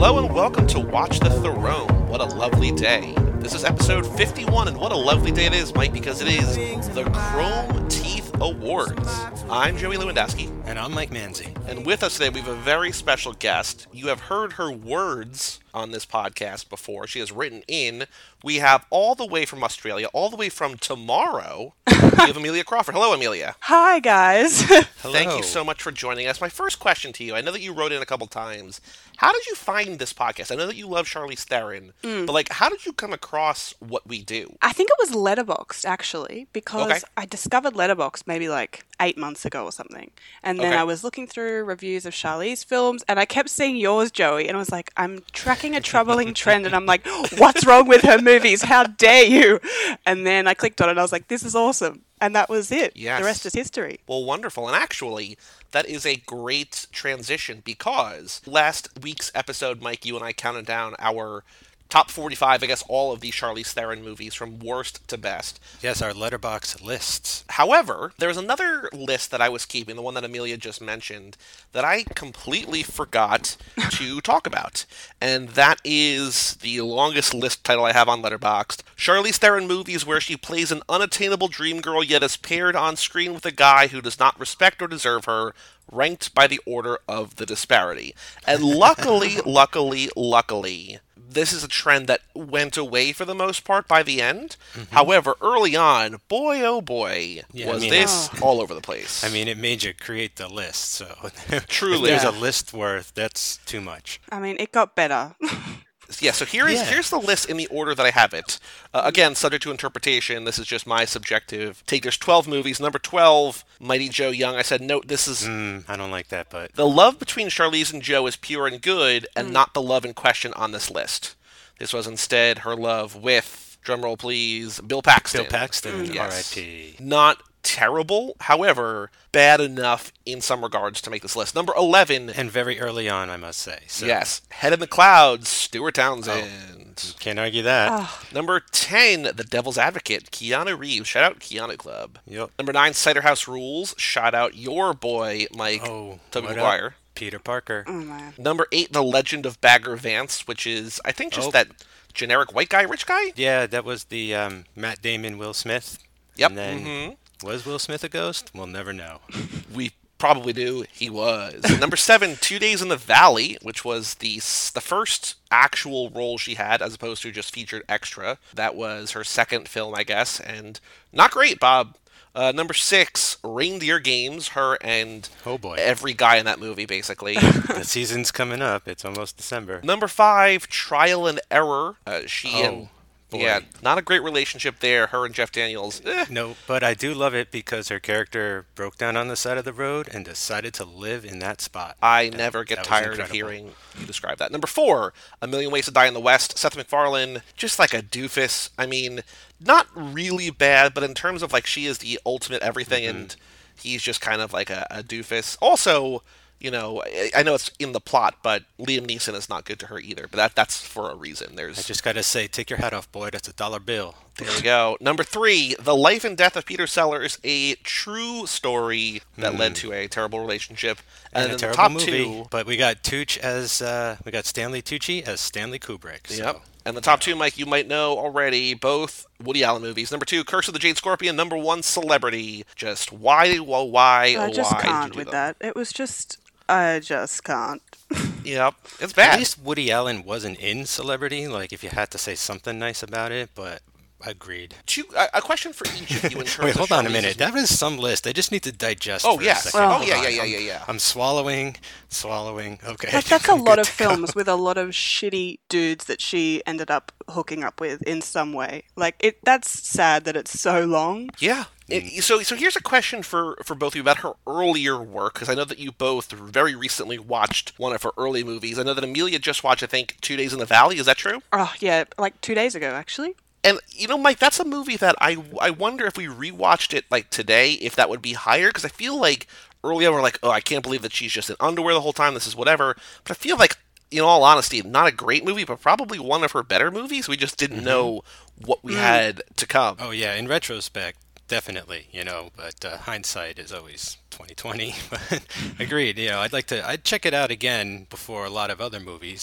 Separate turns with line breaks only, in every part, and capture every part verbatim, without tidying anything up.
Hello and welcome to Watch the Throne. What a lovely day. This is episode fifty-one, and what a lovely day it is, Mike, because it is the Chrome Teeth Awards. I'm Joey Lewandowski.
And I'm Mike Manzi.
And with us today, we have a very special guest. You have heard her words on this podcast before. She has written in. We have all the way from Australia, all the way from tomorrow, we have Amelia Crawford. Hello, Amelia.
Hi, guys.
Hello.
Thank you so much for joining us. My first question to you, I know that you wrote in a couple times. How did you find this podcast? I know that you love Charlize Theron, mm. but like, how did you come across what we do?
I think it was Letterboxd, actually, because
okay.
I discovered Letterboxd maybe like eight months ago or something. And then
okay.
I was looking through reviews of Charlize films, and I kept seeing yours, Joey, and I was like, I'm tracking a troubling trend, and I'm like, what's wrong with her movies? How dare you? And then I clicked on it, and I was like, this is awesome. And that was it.
Yes.
The rest is history.
Well, wonderful. And actually, that is a great transition because last week's episode, Mike, you and I counted down our top forty-five, I guess, all of the Charlize Theron movies from worst to best.
Yes, our Letterboxd lists.
However, there's another list that I was keeping, the one that Amelia just mentioned, that I completely forgot to talk about. And that is the longest list title I have on Letterboxd. Charlize Theron movies where she plays an unattainable dream girl yet is paired on screen with a guy who does not respect or deserve her, ranked by the order of the disparity. And luckily, luckily, luckily, this is a trend that went away for the most part by the end. Mm-hmm. However, early on, boy oh boy,
yeah,
was
I mean,
this
oh.
all over the place.
I mean, it made you create the list, so
truly,
if there's
yeah.
a list worth, that's too much.
I mean, it got better.
Yeah, so here is
yeah.
here's the list in the order that I have it. Uh, again, subject to interpretation. This is just my subjective take. There's twelve movies. Number twelve, Mighty Joe Young. I said, note, this is...
Mm, I don't like that, but...
The love between Charlize and Joe is pure and good, and mm. not the love in question on this list. This was instead her love with, drumroll please, Bill Paxton.
Bill Paxton,
mm. yes.
R I P
Not terrible, however, bad enough in some regards to make this list. Number eleven.
And very early on, I must say. So.
Yes. Head in the Clouds, Stuart Townsend.
Oh, can't argue that.
Oh.
Number ten, The Devil's Advocate, Keanu Reeves. Shout out Keanu Club.
Yep.
Number nine, Cider House Rules. Shout out your boy, Mike,
oh,
Tobey Maguire.
Up? Peter Parker.
Oh, man.
Number eight, The Legend of Bagger Vance, which is, I think, just
oh.
that generic white guy, rich guy?
Yeah, that was the um, Matt Damon, Will Smith.
Yep.
And then,
mm-hmm.
was Will Smith a ghost? We'll never know.
We probably do. He was. Number seven, Two Days in the Valley, which was the the first actual role she had, as opposed to just featured extra. That was her second film, I guess, and not great, Bob. Uh, number six, Reindeer Games, her and
oh boy.
every guy in that movie, basically.
The season's coming up. It's almost December.
Number five, Trial and Error. Uh, she
oh.
and...
Boy.
Yeah, not a great relationship there, her and Jeff Daniels. Eh.
No, but I do love it because her character broke down on the side of the road and decided to live in that spot.
I
that,
never get
that
tired of hearing you describe that. Number four, A Million Ways to Die in the West. Seth MacFarlane, just like a doofus. I mean, not really bad, but in terms of like she is the ultimate everything, mm-hmm. and he's just kind of like a, a doofus. Also, you know, I know it's in the plot, but Liam Neeson is not good to her either. But that that's for a reason. There's.
I just gotta say, take your hat off, boy. That's a dollar bill.
There we go. Number three, The Life and Death of Peter Sellers, a true story that mm. led to a terrible relationship.
And,
and
a
then
terrible
the top
movie.
two,
but we got Tucci as uh, we got Stanley Tucci as Stanley Kubrick. So.
Yep. And the top two, Mike, you might know already, both Woody Allen movies. Number two, Curse of the Jade Scorpion. Number one, Celebrity. Just why, why, why,
I just
why
can't
did you do
with
them?
that. It was just, I just can't.
Yep, it's bad.
At least Woody Allen wasn't in Celebrity. Like, if you had to say something nice about it, but. Agreed.
Two, a, a question for each of you in terms
Wait, hold
of
on a minute. That was some list. I just need to digest.
Oh,
for
yes.
a second.
Oh,
Hold
yeah,
on.
yeah, yeah,
I'm,
yeah, yeah.
I'm swallowing, swallowing. Okay.
That, that's a
I'm
lot
good
of
to
films
go.
with a lot of shitty dudes that she ended up hooking up with in some way. Like, it. That's sad that it's so long.
Yeah. It, so, so here's a question for, for both of you about her earlier work, because I know that you both very recently watched one of her early movies. I know that Amelia just watched, I think, Two Days in the Valley. Is that true?
Oh, yeah, like two days ago, actually.
And, you know, Mike, that's a movie that I, I wonder if we rewatched it, like, today, if that would be higher, because I feel like early on we're like, oh, I can't believe that she's just in underwear the whole time, this is whatever, but I feel like, in all honesty, not a great movie, but probably one of her better movies. We just didn't mm-hmm. know what we mm. had to come.
Oh, yeah, in retrospect, definitely, you know, but uh, hindsight is always twenty twenty. Agreed, you know, I'd like to, I'd check it out again before a lot of other movies.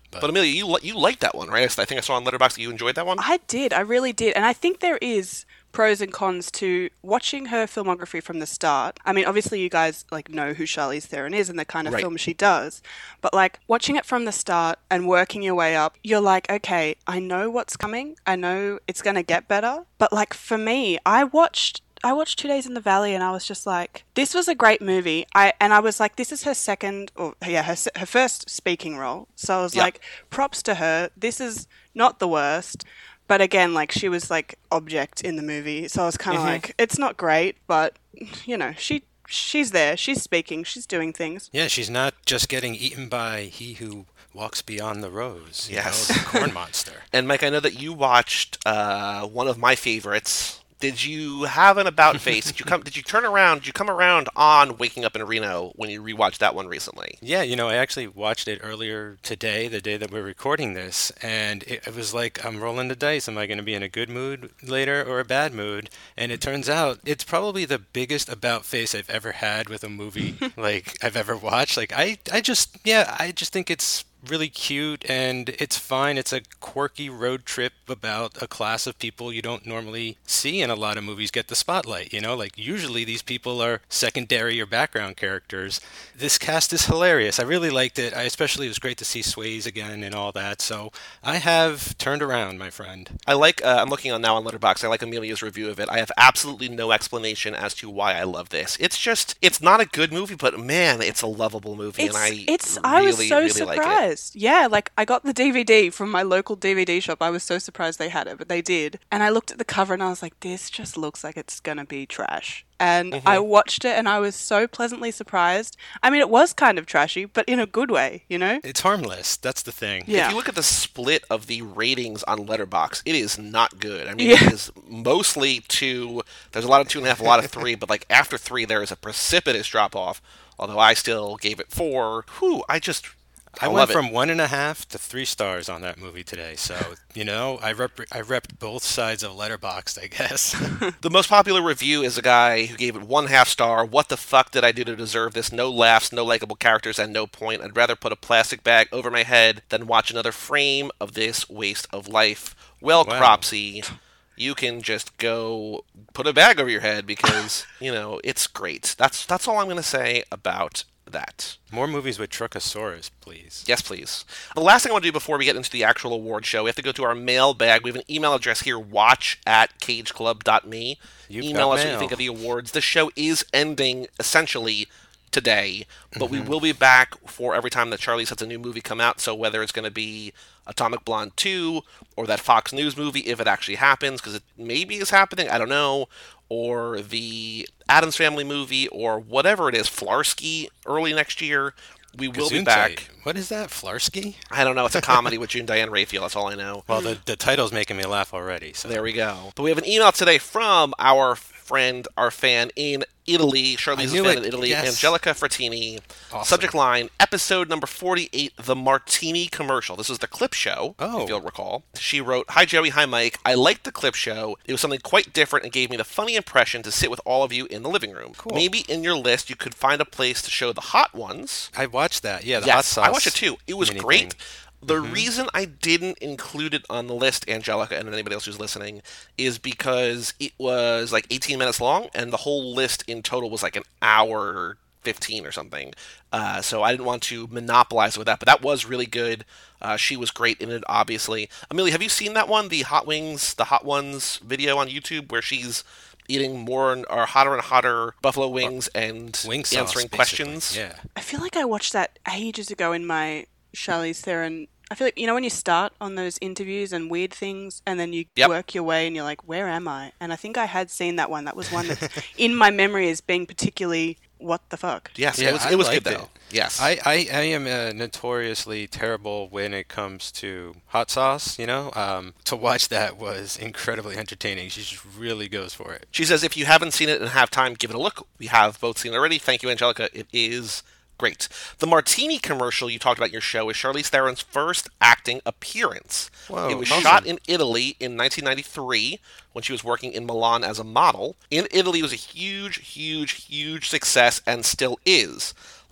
But,
But Amelia, you li- you liked that one, right? I think I saw on Letterboxd that you enjoyed that one.
I did. I really did. And I think there is pros and cons to watching her filmography from the start. I mean, obviously you guys like know who Charlize Theron is and the kind of
Right.
film she does. But like watching it from the start and working your way up, you're like, okay, I know what's coming. I know it's going to get better. But like for me, I watched I watched Two Days in the Valley and I was just like, this was a great movie. I and I was like, this is her second, or yeah, her se- her first speaking role. So I was
Yeah.
like, props to her. This is not the worst. But again, like she was like object in the movie. So I was kind of like, it's not great, but you know, she she's there. She's speaking. She's doing things.
yeah, she's not just getting eaten by he who walks beyond the rose. You
Yes.
know, the corn monster.
And Mike, I know that you watched uh, one of my favorites. Did you have an about face? Did you come? Did you turn around? Did you come around on Waking Up in Reno when you rewatched that one recently?
Yeah, you know, I actually watched it earlier today, the day that we're recording this, and it, it was like I'm rolling the dice. Am I going to be in a good mood later or a bad mood? And it turns out it's probably the biggest about face I've ever had with a movie like I've ever watched. Like I, I just, yeah, I just think it's really cute and it's fine. It's a quirky road trip about a class of people you don't normally see in a lot of movies get the spotlight, you know? Like usually these people are secondary or background characters. This cast is hilarious. I really liked it. I especially it was great to see Swayze again and all that. So I have turned around, my friend.
I like. Uh, I'm looking on now on Letterboxd. I like Amelia's review of it. I have absolutely no explanation as to why I love this. It's just. It's not a good movie, but man, it's a lovable movie,
It's,
and I
it's.
really,
I was so
really
surprised.
like it.
Yeah, like I got the D V D from my local D V D shop. I was so surprised they had it, but they did. And I looked at the cover and I was like, this just looks like it's gonna be trash. And
Mm-hmm.
I watched it and I was so pleasantly surprised. I mean, it was kind of trashy, but in a good way, you know?
It's harmless. That's the thing.
Yeah.
If you look at the split of the ratings on Letterboxd, it is not good. I mean,
Yeah.
it is mostly two. There's a lot of two and a half, a lot of three, but like after three, there is a precipitous drop off. Although I still gave it four. Whew, I just. I,
I
love
went
it.
from one and a half to three stars on that movie today. So, you know, I rep I repped both sides of Letterboxd, I guess.
The most popular review is a guy who gave it one half star. What the fuck did I do to deserve this? No laughs, no likable characters, and no point. I'd rather put a plastic bag over my head than watch another frame of this waste of life. Well,
Wow.
Cropsy, you can just go put a bag over your head because, you know, it's great. That's that's all I'm going to say about that.
More movies with Truckosaurus, please.
Yes, please. The last thing I want to do before we get into the actual award show, we have to go to our mailbag. We have an email address here, watch at cageclub dot me.
You've
Email
got
us what you
mail.
think of the awards. The show is ending, essentially, today, but we will be back for every time that Charlize has a new movie come out, so whether it's going to be Atomic Blonde two, or that Fox News movie, if it actually happens, because it maybe is happening, I don't know, or the Addams Family movie, or whatever it is, Flarsky, early next year, we will be
Gesundheit.
back.
What is that, Flarsky?
I don't know, it's a comedy with June Diane Raphael, that's all I know.
Well, the, the title's making me laugh already. So
There we go. But we have an email today from our friend, our fan in Italy. Charlize's
knew
fan
it.
in Italy,
Yes.
Angelica Frattini.
Awesome.
Subject line, episode number forty-eight, The Martini Commercial. This is the clip show,
Oh.
if you'll recall. She wrote, Hi Joey, hi Mike. I liked the clip show. It was something quite different and gave me the funny impression to sit with all of you in the living room.
Cool.
Maybe in your list you could find a place to show the hot ones.
I watched that. Yeah, the
yes,
hot sauce.
I watched it too. It was
mini
great.
thing.
The reason I didn't include it on the list, Angelica, and anybody else who's listening, is because it was like eighteen minutes long, and the whole list in total was like an hour fifteen or something. Uh, so I didn't want to monopolize with that, but that was really good. Uh, she was great in it, obviously. Amelia, have you seen that one, the Hot Wings, the Hot Ones video on YouTube, where she's eating more and, or hotter and hotter buffalo wings and
Wing sauce,
answering
basically.
questions?
Yeah.
I feel like I watched that ages ago in my Charlize Theron. I feel like, you know, when you start on those interviews and weird things and then you
Yep.
work your way and you're like, where am I? And I think I had seen that one. That was one that's in my memory as being particularly what the fuck.
Yes,
Yeah,
it was,
I
it was good,
liked it.
though. Yes.
I, I, I am uh, notoriously terrible when it comes to hot sauce, you know? Um, to watch that was incredibly entertaining. She just really goes for it.
She says, if you haven't seen it and have time, give it a look. We have both seen it already. Thank you, Angelica. It is great. The Martini commercial you talked about in your show is Charlize Theron's first acting appearance.
Whoa,
it was
awesome.
shot in Italy in nineteen ninety-three when she was working in Milan as a model. In Italy, it was a huge, huge, huge success and still is.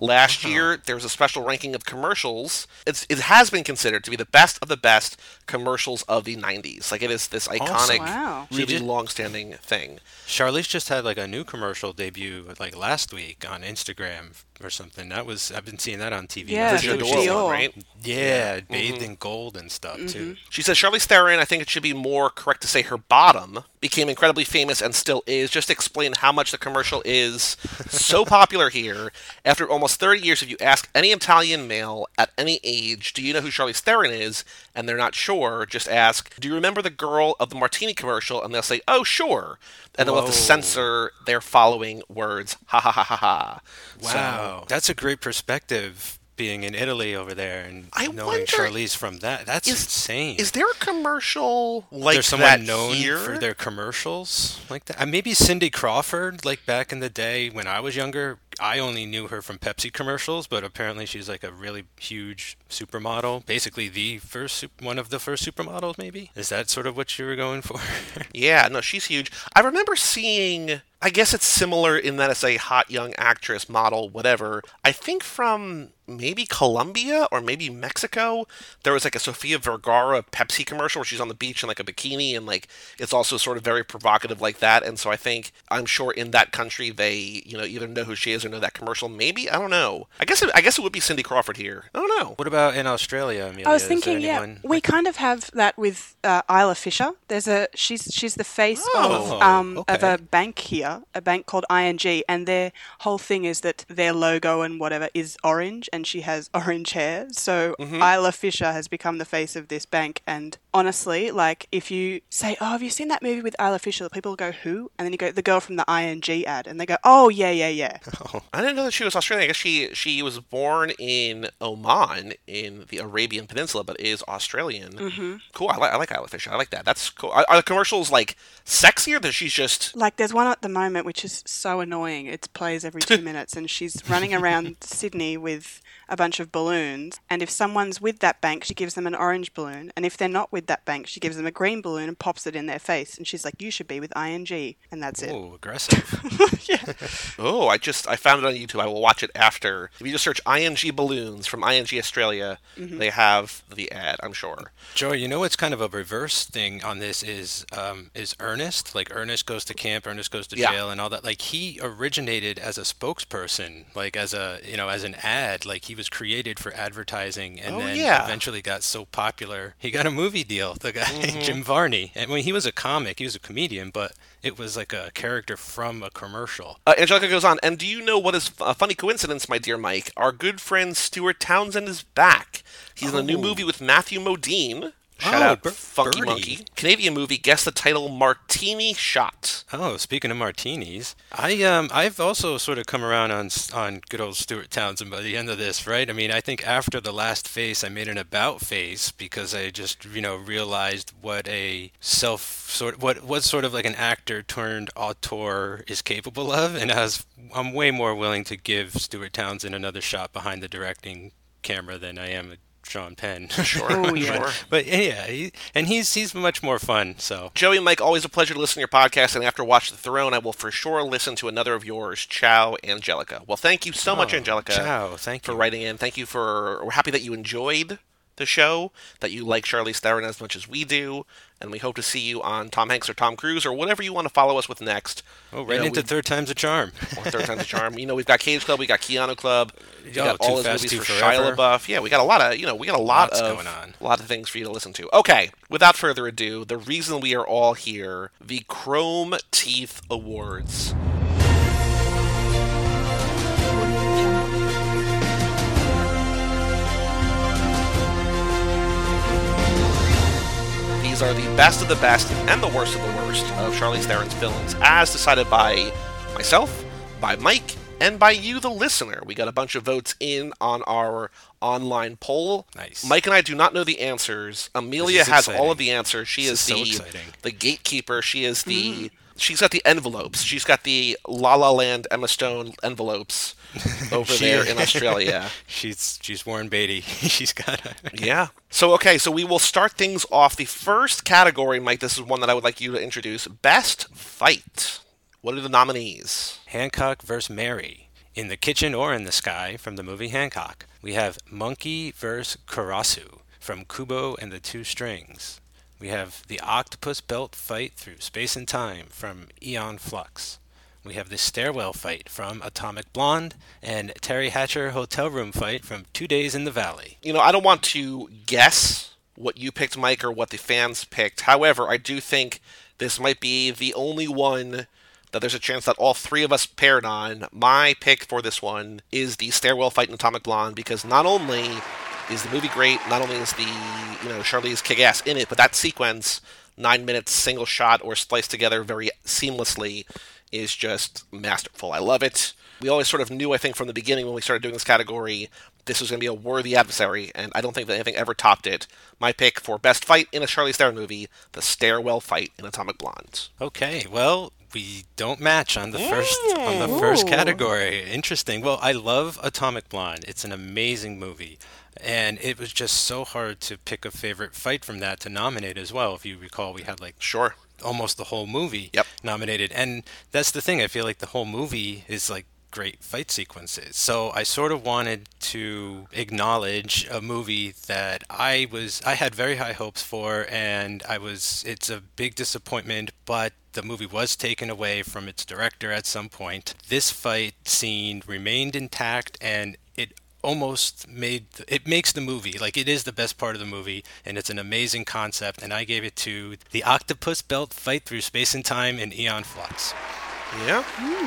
Last year, there was a special ranking of commercials. It's, it has been considered to be the best of the best commercials of the nineties. Like, it is this iconic,
Wow.
really
She did-
long-standing thing.
Charlize just had like a new commercial debut like last week on Instagram or something. That was I've been seeing that on T V.
Yeah,
now,
The
too.
Dior.
Dior
Dior.
one, right?
Yeah, bathed in gold and stuff too.
She says Charlize Theron, I think it should be more correct to say her bottom, became incredibly famous and still is. Just explain how much the commercial is so popular here. After almost thirty years, if you ask any Italian male at any age, do you know who Charlize Theron is? And they're not sure, just ask, do you remember the girl of the Martini commercial? And they'll say, oh, sure. And they'll have to
Whoa.
censor their following words. Ha ha ha ha ha.
Wow, that's a great perspective. Being in Italy over there and
I
knowing
wonder-
Charlize from that, that's
Is-
insane.
Is there a commercial like
There's
that
someone known
here?
for their commercials like that. Uh, maybe Cindy Crawford, like back in the day when I was younger. I only knew her from Pepsi commercials, but apparently she's like a really huge supermodel. Basically, the first sup- one of the first supermodels. Maybe is that sort of what you were going for?
Yeah, no, she's huge. I remember seeing, I guess it's similar in that it's a hot young actress, model, whatever. I think from maybe Colombia or maybe Mexico, there was like a Sofia Vergara Pepsi commercial where she's on the beach in like a bikini, and like it's also sort of very provocative like that. And so I think, I'm sure in that country they, you know, either know who she is or know that commercial. Maybe, I don't know. I guess it, I guess it would be Cindy Crawford here. I don't know.
What about in Australia, Amelia?
I was
Is there
thinking, yeah,
anyone-
we kind of have that with uh, Isla Fisher. There's a she's she's the face
Oh,
of um of
okay.
a bank here, a bank called I N G, and their whole thing is that their logo and whatever is orange, and she has orange hair. So Isla Fisher has become the face of this bank. And honestly, like if you say, "Oh, have you seen that movie with Isla Fisher?" People go, "Who?" And then you go, "The girl from the I N G ad," and they go, "Oh, yeah, yeah, yeah."
I didn't know that she was Australian. I guess she she was born in Oman in the Arabian Peninsula, but is Australian. Mm-hmm. Cool. I like I like Isla Fisher. I like that. That's cool. Are, are the commercials like sexier? That she's just
Like, there's one at the moment which is so annoying. It plays every two minutes, and she's running around Sydney with a bunch of balloons. And if someone's with that bank, she gives them an orange balloon. And if they're not with that bank, she gives them a green balloon and pops it in their face. And she's like, "You should be with I N G," and that's it.
Oh, aggressive.
oh, I just I found it on YouTube. I will watch it after. If you just search I N G balloons from I N G Australia, they have the ad. I'm sure.
Joey, you know what's kind of a reverse thing on this is um, is Ernest. Like Ernest goes to camp, Ernest goes to
Yeah.
jail, and all that. Like he originated as a spokesperson, like as a you know as an ad. Like he was created for advertising, and
Oh,
then
yeah.
eventually got so popular he got a movie deal. The guy Jim Varney, and when he was a comic, he was a comedian, but it was like a character from a commercial.
Uh, Angelica goes on, and do you know what is a funny coincidence, my dear Mike? Our good friend Stuart Townsend is back. He's in a new
Oh.
movie with Matthew Modine. Shout
Oh,
out
Bir-
Funky
Birdie.
Monkey. Canadian movie. Guess the title, Martini Shot.
Oh, speaking of martinis, I um I've also sort of come around on s- on good old Stuart Townsend by the end of this, right? I mean, I think after the last face, I made an about face because I just you know realized what a self sort what what sort of like an actor turned auteur is capable of, and I was I'm way more willing to give Stuart Townsend another shot behind the directing camera than I am Sean Penn.
Sure,
Oh, yeah.
sure.
But yeah, he, and he's he's much more fun. So
Joey and Mike, always a pleasure to listen to your podcast, and after Watch the Throne, I will for sure listen to another of yours. Ciao, Angelica. Well, thank you so much,
Oh,
Angelica,
ciao, thank
for
you.
writing in. Thank you for. We're happy that you enjoyed the show, that you like Charlize Theron as much as we do, and we hope to see you on Tom Hanks or Tom Cruise or whatever you want to follow us with next.
oh,
You
right
know,
into
we-
third time's a charm.
or Third Time's a Charm. You know, we've got Cage Club, we got Keanu Club, we
Oh,
got
Too
all his
Fast,
movies
Too
for
Forever.
Shia LaBeouf. Yeah, we got a lot of, you know, we got a lot
Lots
of
going on.
a lot of things for you to listen to. Okay, without further ado, the reason we are all here, the Chrome Teeth Awards. These are the best of the best and the worst of the worst of Charlize Theron's films, as decided by myself, by Mike, and by you, the listener. We got a bunch of votes in on our online poll.
Nice.
Mike and I do not know the answers. Amelia
This is
has
exciting.
all of the answers. She
This
is,
is so
the
exciting.
the gatekeeper. She is the she's got the envelopes. She's got the La La Land Emma Stone envelopes over
She-
there in Australia.
She's she's Warren Beatty. She's got a
Yeah. So, okay, so we will start things off. The first category, Mike, this is one that I would like you to introduce. Best Fight. What are the nominees?
Hancock versus Mary In the Kitchen or in the Sky from the movie Hancock. We have Monkey versus. Karasu from Kubo and the Two Strings. We have the Octopus Belt Fight Through Space and Time from Aeon Flux. We have the Stairwell Fight from Atomic Blonde, and Terry Hatcher Hotel Room Fight from Two Days in the Valley.
You know, I don't want to guess what you picked, Mike, or what the fans picked. However, I do think this might be the only one that there's a chance that all three of us paired on. My pick for this one is the Stairwell Fight in Atomic Blonde, because not only is the movie great, not only is the, you know, Charlize kick-ass in it, but that sequence, nine minutes, single shot, or spliced together very seamlessly, is just masterful. I love it. We always sort of knew, I think, from the beginning when we started doing this category, this was going to be a worthy adversary, and I don't think that anything ever topped it. My pick for best fight in a Charlize Theron movie, the Stairwell Fight in Atomic Blonde.
Okay, well, we don't match on the first on the first
Ooh.
category. Interesting. Well, I love Atomic Blonde. It's an amazing movie. And it was just so hard to pick a favorite fight from that to nominate as well. If you recall, we had like
Sure.
almost the whole movie
Yep.
nominated. And that's the thing. I feel like the whole movie is like great fight sequences. So I sort of wanted to acknowledge a movie that I was I had very high hopes for, and I was it's a big disappointment, but the movie was taken away from its director at some point. This fight scene remained intact, and it almost made it makes the movie like it is the best part of the movie, and it's an amazing concept, and I gave it to the Octopus Belt Fight Through Space and Time in Aeon Flux.
Yeah.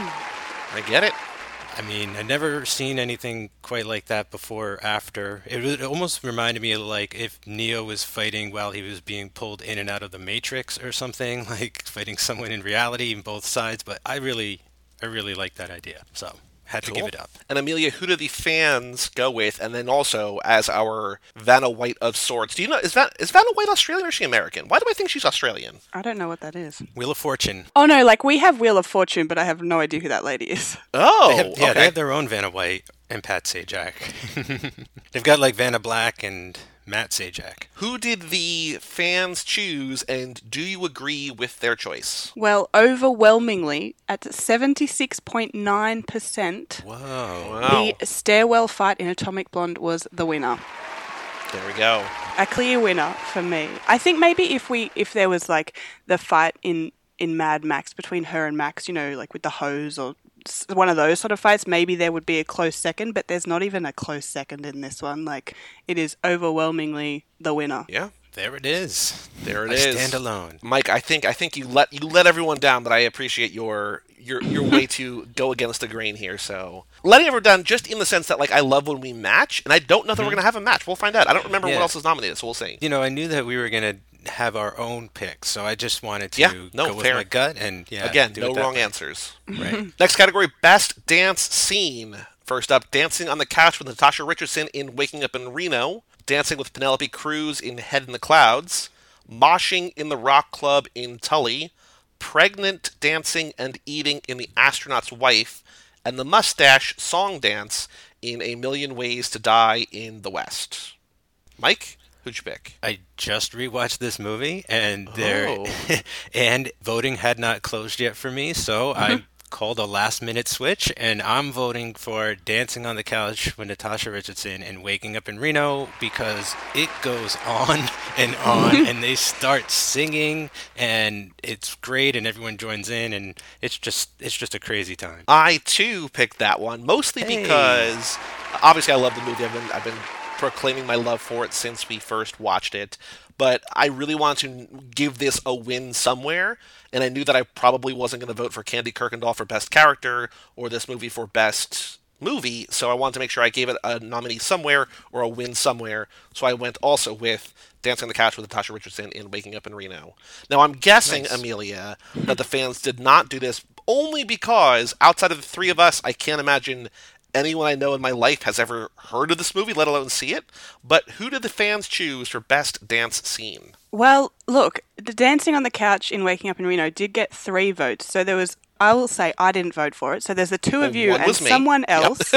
I get it.
I mean, I'd never seen anything quite like that before or after. It, was, it almost reminded me of like if Neo was fighting while he was being pulled in and out of the Matrix or something, like fighting someone in reality in both sides. But I really, I really like that idea. So had to
Cool.
give it up.
And Amelia, who do the fans go with? And then also, as our Vanna White of sorts, do you know, is, Van, is Vanna White Australian or is she American? Why do I think she's Australian?
I don't know what that is.
Wheel of Fortune.
Oh no, like we have Wheel of Fortune, but I have no idea who that lady is.
Oh,
They have, yeah,
okay.
they have their own Vanna White and Pat Sajak. They've got like Vanna Black and Matt Sajak.
Who did the fans choose, and do you agree with their choice?
Well, overwhelmingly, at seventy-six point nine percent,
Whoa.
Wow.
the Stairwell Fight in Atomic Blonde was the winner.
There we go.
A clear winner for me. I think maybe if we if there was like the fight in in Mad Max between her and Max, you know, like with the hose or s- one of those sort of fights, maybe there would be a close second, but there's not even a close second in this one. Like, it is overwhelmingly the winner.
Yeah,
There it is.
there it
I
is.
stand alone.
Mike, I think I think you let you let everyone down, but I appreciate your your your way to go against the grain here. So letting everyone down, just in the sense that like I love when we match, and I don't know that we're gonna have a match. We'll find out. I don't remember
Yeah.
what else is nominated, so we'll see.
You know, I knew that we were going to have our own picks, so I just wanted to
Yeah, no,
go with
fair.
my gut and yeah.
Again,
do
no
it that
wrong
way.
answers.
Right.
Next category: best dance scene. First up, dancing on the couch with Natasha Richardson in Waking Up in Reno, dancing with Penelope Cruz in Head in the Clouds, moshing in the Rock Club in Tully, pregnant dancing and eating in The Astronaut's Wife, and the mustache song dance in A Million Ways to Die in the West. Mike, who'd you pick?
I just rewatched this movie, and there,
Oh.
and voting had not closed yet for me, so I called a last-minute switch, and I'm voting for Dancing on the Couch with Natasha Richardson and Waking Up in Reno because it goes on and on, and they start singing, and it's great, and everyone joins in, and it's just it's just a crazy time.
I too picked that one, mostly
Hey.
because obviously I love the movie. I've been I've been proclaiming my love for it since we first watched it, but I really wanted to give this a win somewhere, and I knew that I probably wasn't going to vote for Candy Kirkendall for Best Character or this movie for Best Movie, so I wanted to make sure I gave it a nominee somewhere or a win somewhere, so I went also with Dancing on the Couch with Natasha Richardson in Waking Up in Reno. Now, I'm guessing,
Nice.
Amelia, that the fans did not do this only because, outside of the three of us, I can't imagine anyone I know in my life has ever heard of this movie, let alone see it. But who did the fans choose for Best Dance Scene?
Well, look, the dancing on the couch in Waking Up in Reno did get three votes. So there was, I will say, I didn't vote for it. So there's the two of
Well,
you
one
and
was me.
someone
Yep.
else.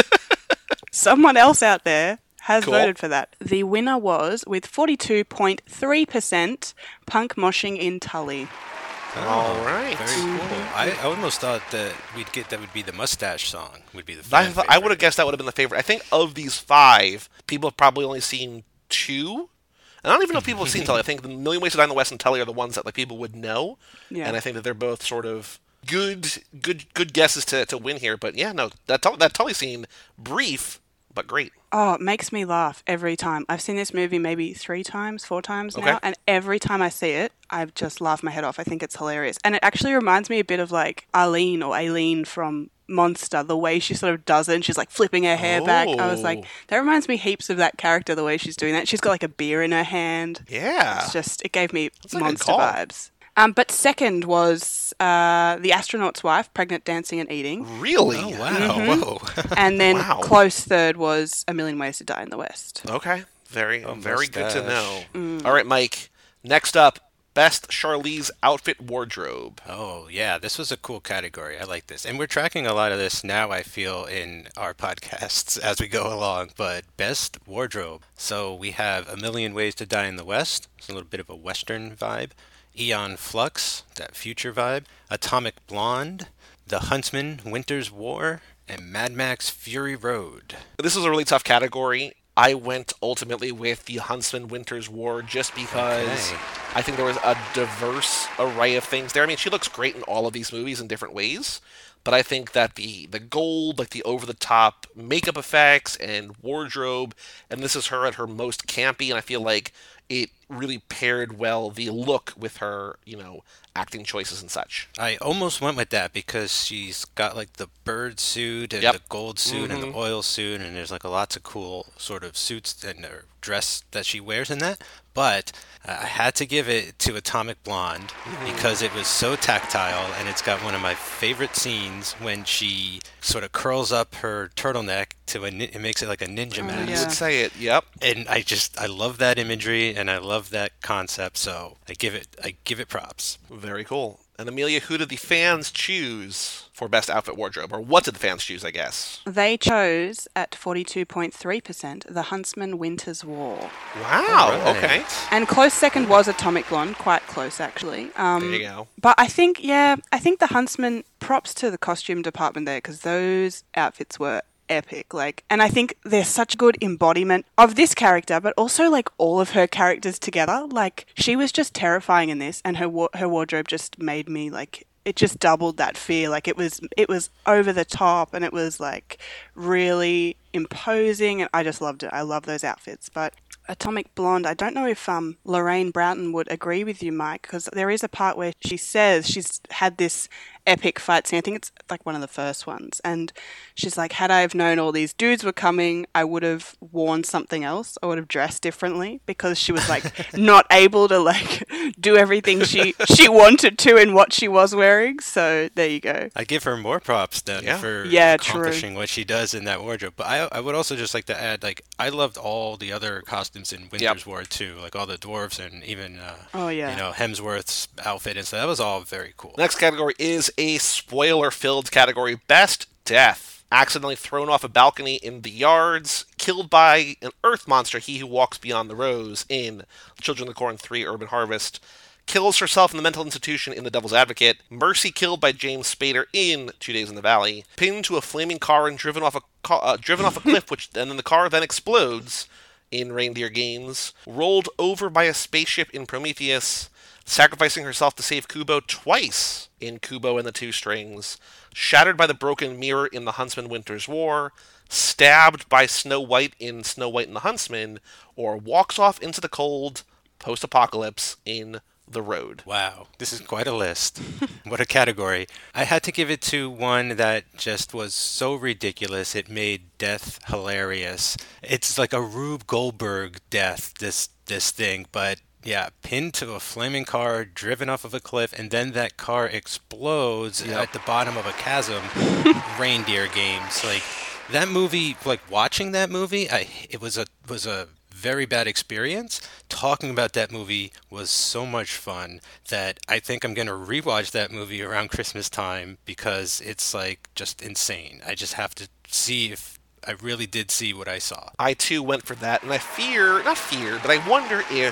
Someone else out there has
Cool.
voted for that. The winner was, with forty-two point three percent, Punk Moshing in Tully.
All right.
Very cool. I, I almost thought that we'd get that would be the mustache song. Would be the
I,
fan
th- I would
favorite.
have guessed that would have been the favorite. I think of these five, people have probably only seen two. And I don't even know if people have seen Tully. I think the Million Ways to Die in the West and Tully are the ones that like people would know.
Yeah.
And I think that they're both sort of good, good, good guesses to, to win here. But yeah, no, that Tully, that Tully scene, brief but great.
Oh, it makes me laugh every time. I've seen this movie maybe three times, four times
Okay.
now, and every time I see it, I just laugh my head off. I think it's hilarious. And it actually reminds me a bit of like Arlene or Aileen from Monster, the way she sort of does it, and she's like flipping her hair back. I was
Oh.
like, that reminds me heaps of that character, the way she's doing that. She's got like a beer in her hand.
Yeah.
It's just, it gave me
a good
monster
call.
vibes. Um, but second was uh, The Astronaut's Wife, Pregnant, Dancing and Eating.
Really?
Oh, wow. Whoa.
And then
Wow.
close third was A Million Ways to Die in the West.
Okay. Very,
Oh,
very good to know.
mustache.
All right, Mike. Next up, Best Charlize Outfit Wardrobe.
Oh, yeah, this was a cool category. I like this. And we're tracking a lot of this now, I feel, in our podcasts as we go along. But best wardrobe. So we have A Million Ways to Die in the West. It's a little bit of a Western vibe. Eon Flux, that future vibe. Atomic Blonde. The Huntsman, Winter's War. And Mad Max Fury Road.
This was a really tough category. I went ultimately with the Huntsman Winter's War just because
Okay.
I think there was a diverse array of things there. I mean, she looks great in all of these movies in different ways, but I think that the the gold, like the over-the-top makeup effects and wardrobe, and this is her at her most campy, and I feel like it really paired well the look with her, you know, acting choices and such.
I almost went with that because she's got like the bird suit and
Yep.
the gold suit and the oil suit, and there's like a lots of cool sort of suits and or dress that she wears in that. But uh, I had to give it to Atomic Blonde because it was so tactile, and it's got one of my favorite scenes when she sort of curls up her turtleneck to a, ni- it makes it like a ninja
Oh,
mask.
You
yeah.
would say it, yep.
And I just I love that imagery and I love that concept, so I give it I give it props.
Very cool. And Amelia, who did the fans choose for Best Outfit Wardrobe? Or what did the fans choose, I guess?
They chose at forty-two point three percent The Huntsman Winter's War.
Wow,
All right.
okay.
And close second was Atomic Blonde, quite close actually. Um,
There you go.
But I think, yeah, I think The Huntsman, props to the costume department there because those outfits were epic. Like, and I think they're such good embodiment of this character, but also like all of her characters together. Like, she was just terrifying in this, and her wa- her wardrobe just made me like. It just doubled that fear. Like it was, it was over the top, and it was like really imposing, and I just loved it. I love those outfits. But Atomic Blonde, I don't know if um, Lorraine Broughton would agree with you, Mike, because there is a part where she says she's had this epic fight scene. I think it's like one of the first ones. And she's like, had I have known all these dudes were coming, I would have worn something else. I would have dressed differently, because she was like not able to like do everything she, she wanted to in what she was wearing. So there you go.
I give her more props then
Yeah.
for
Yeah, true.
accomplishing what she does in that wardrobe. But I, I would also just like to add, like, I loved all the other costumes in Winter's
Yep.
War too, like all the dwarves and even, uh,
Oh, yeah.
you know, Hemsworth's outfit and so that was all very cool.
Next category is a spoiler-filled category, Best Death. Accidentally thrown off a balcony in the yards, killed by an earth monster, he who walks beyond the rose in Children of the Corn three Urban Harvest. Kills herself in the mental institution in The Devil's Advocate. Mercy killed by James Spader in Two Days in the Valley. Pinned to a flaming car and driven off a ca- uh, driven off a cliff, which and then the car then explodes in Reindeer Games. Rolled over by a spaceship in Prometheus. Sacrificing herself to save Kubo twice in Kubo and the Two Strings. Shattered by the broken mirror in The Huntsman Winter's War. Stabbed by Snow White in Snow White and the Huntsman. Or walks off into the cold post-apocalypse in The Road.
Wow, this is quite a list. What a category. I had to give it to one that just was so ridiculous it made death hilarious. It's like a Rube Goldberg death, this this thing, but yeah, pinned to a flaming car, driven off of a cliff, and then that car explodes
Yep.
at the bottom of a chasm. Reindeer Games. Like that movie, like watching that movie, I it was a was a very bad experience. Talking about that movie was so much fun that I think I'm going to rewatch that movie around Christmas time because it's like just insane. I just have to see if I really did see what I saw.
I too went for that, and I fear, not fear, but I wonder if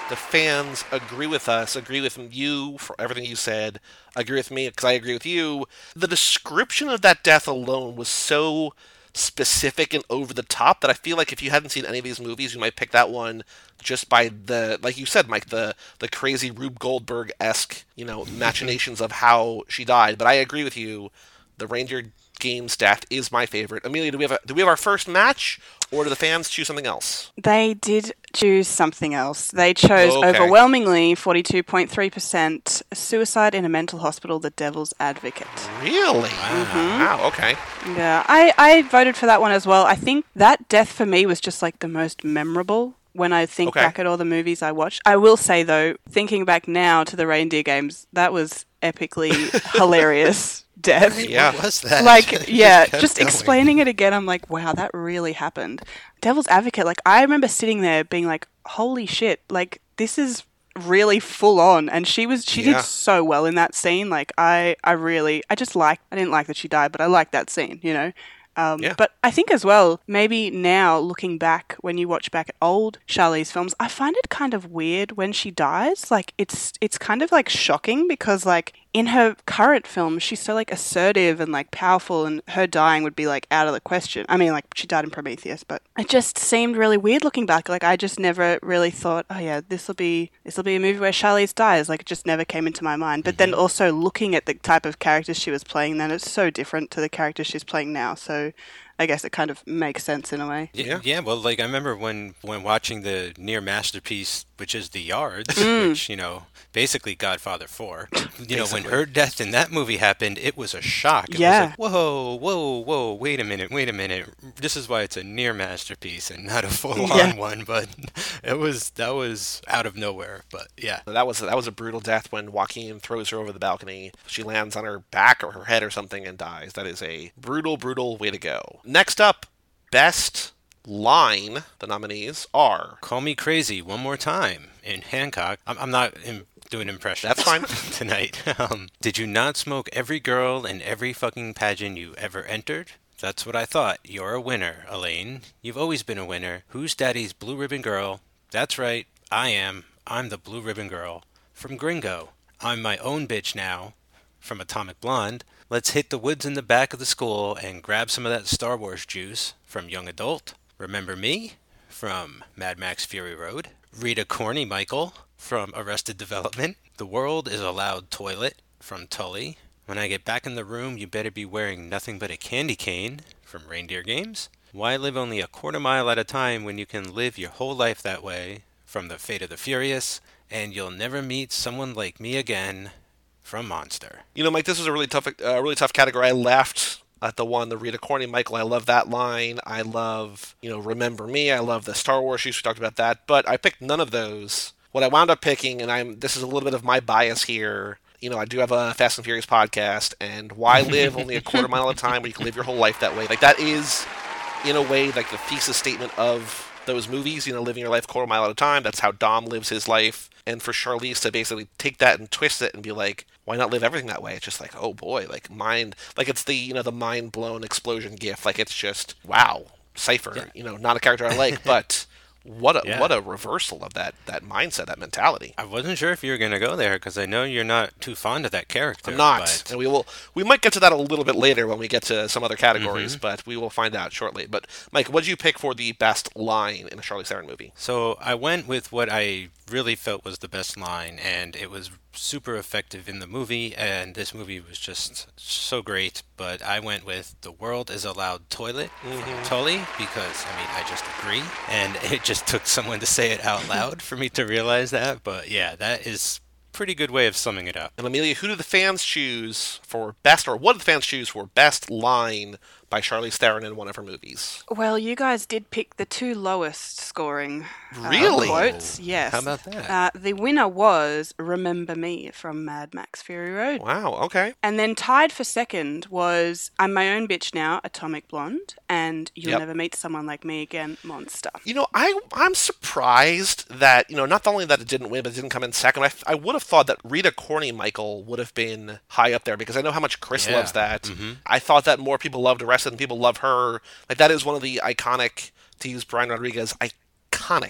the fans agree with us, agree with you for everything you said, agree with me because I agree with you. The description of that death alone was so specific and over the top that I feel like if you hadn't seen any of these movies, you might pick that one just by the, like you said, Mike, the the crazy Rube Goldberg-esque, you know, machinations of how she died. But I agree with you. The Reindeer Games death is my favorite. Amelia, do we have a, do we have our first match, or do the fans choose something else?
They did choose something else. They chose
Okay.
overwhelmingly forty-two point three percent suicide in a mental hospital, The Devil's Advocate.
Really? Wow. Okay.
Yeah, I, I voted for that one as well. I think that death for me was just like the most memorable when I think
Okay.
back at all the movies I watched. I will say though, thinking back now to the Reindeer Games, that was epically hilarious death.
Yeah.
What was that?
Like,
It
yeah,
kept
just
going.
explaining it again, I'm like, wow, that really happened. Devil's Advocate, like, I remember sitting there being like, holy shit, like, this is really full on. And she was, she
Yeah.
did so well in that scene. Like, I, I really, I just like, I didn't like that she died, but I liked that scene, you know? Um,
Yeah.
But I think as well, maybe now looking back, when you watch back at old Charlize films, I find it kind of weird when she dies. Like it's it's kind of like shocking because like in her current films, she's so like assertive and like powerful, and her dying would be like out of the question. I mean, like she died in Prometheus, but it just seemed really weird looking back. Like I just never really thought, oh yeah, this will be this will be a movie where Charlize dies. Like it just never came into my mind. But then also looking at the type of characters she was playing then, it's so different to the characters she's playing now. So I guess it kind of makes sense in a way.
Yeah,
Yeah.
yeah, well, like I remember when when watching the near masterpiece, which is The Yards,
Mm.
which you know, basically Godfather Four. You know, when
Basically.
her death in that movie happened, it was a shock. It
Yeah.
was like, whoa, whoa, whoa, wait a minute, wait a minute. This is why it's a near masterpiece and not a full on
Yeah.
one. But it was that was out of nowhere. But yeah,
That was that was a brutal death when Joaquin throws her over the balcony. She lands on her back or her head or something and dies. That is a brutal, brutal way to go. Next up, best line. The nominees are.
Call Me Crazy one more time in Hancock. I'm, I'm not in, doing impressions.
That's fine.
tonight. Um, did you not smoke every girl in every fucking pageant you ever entered? That's what I thought. You're a winner, Elaine. You've always been a winner. Who's Daddy's blue ribbon girl? That's right. I am. I'm the blue ribbon girl. From Gringo. I'm my own bitch now. From Atomic Blonde. Let's hit the woods in the back of the school and grab some of that Star Wars juice. From Young Adult. Remember Me? From Mad Max Fury Road. Rita Corney Michael. From Arrested Development. The World is a Loud Toilet. From Tully. When I get back in the room, you better be wearing nothing but a candy cane. From Reindeer Games. Why live only a quarter mile at a time when you can live your whole life that way? From The Fate of the Furious. And you'll never meet someone like me again. From Monster.
You know, Mike, this was a really tough, uh, really tough category. I laughed at the one, the Rita Corney Michael. I love that line. I love, you know, Remember Me. I love the Star Wars shoes. We talked about that, but I picked none of those. What I wound up picking, and I'm this is a little bit of my bias here. You know, I do have a Fast and Furious podcast, and why live only a quarter mile at a time when you can live your whole life that way? Like that is, in a way, like the thesis statement of those movies. You know, living your life a quarter mile at a time. That's how Dom lives his life. And for Charlize to basically take that and twist it and be like, why not live everything that way? It's just like, oh boy, like mind, like it's the, you know, the mind blown explosion gif. Like it's just, wow, Cypher,
Yeah.
you know, not a character I like, but what a,
Yeah.
what a reversal of that, that mindset, that mentality.
I wasn't sure if you were going to go there because I know you're not too fond of that character.
I'm not,
but-
and we will. We might get to that a little bit later when we get to some other categories, but we will find out shortly. But Mike, what did you pick for the best line in a Charlize Theron movie?
So I went with what I really felt was the best line, and it was super effective in the movie, and this movie was just so great. But I went with "The World is a Loud Toilet" from Tully because, I mean, I just agree, and it just took someone to say it out loud for me to realize that. But yeah, that is a pretty good way of summing it up.
And Amelia, who do the fans choose for best, or what do the fans choose for best line by Charlize Theron in one of her movies?
Well, you guys did pick the two lowest scoring uh,
Really?
quotes. Yes.
How about that?
Uh, the winner was "Remember Me" from Mad Max Fury Road.
Wow. Okay.
And then tied for second was "I'm My Own Bitch Now," Atomic Blonde, and "You'll
Yep.
Never Meet Someone Like Me Again," Monster.
You know, I I'm surprised that, you know, not only that it didn't win, but it didn't come in second. I, I would have thought that Rita Corney Michael would have been high up there because I know how much Chris
Yeah.
loves that.
Mhm.
I thought that more people loved Arrested than people love her. Like that is one of the iconic, to use Brian Rodriguez, iconic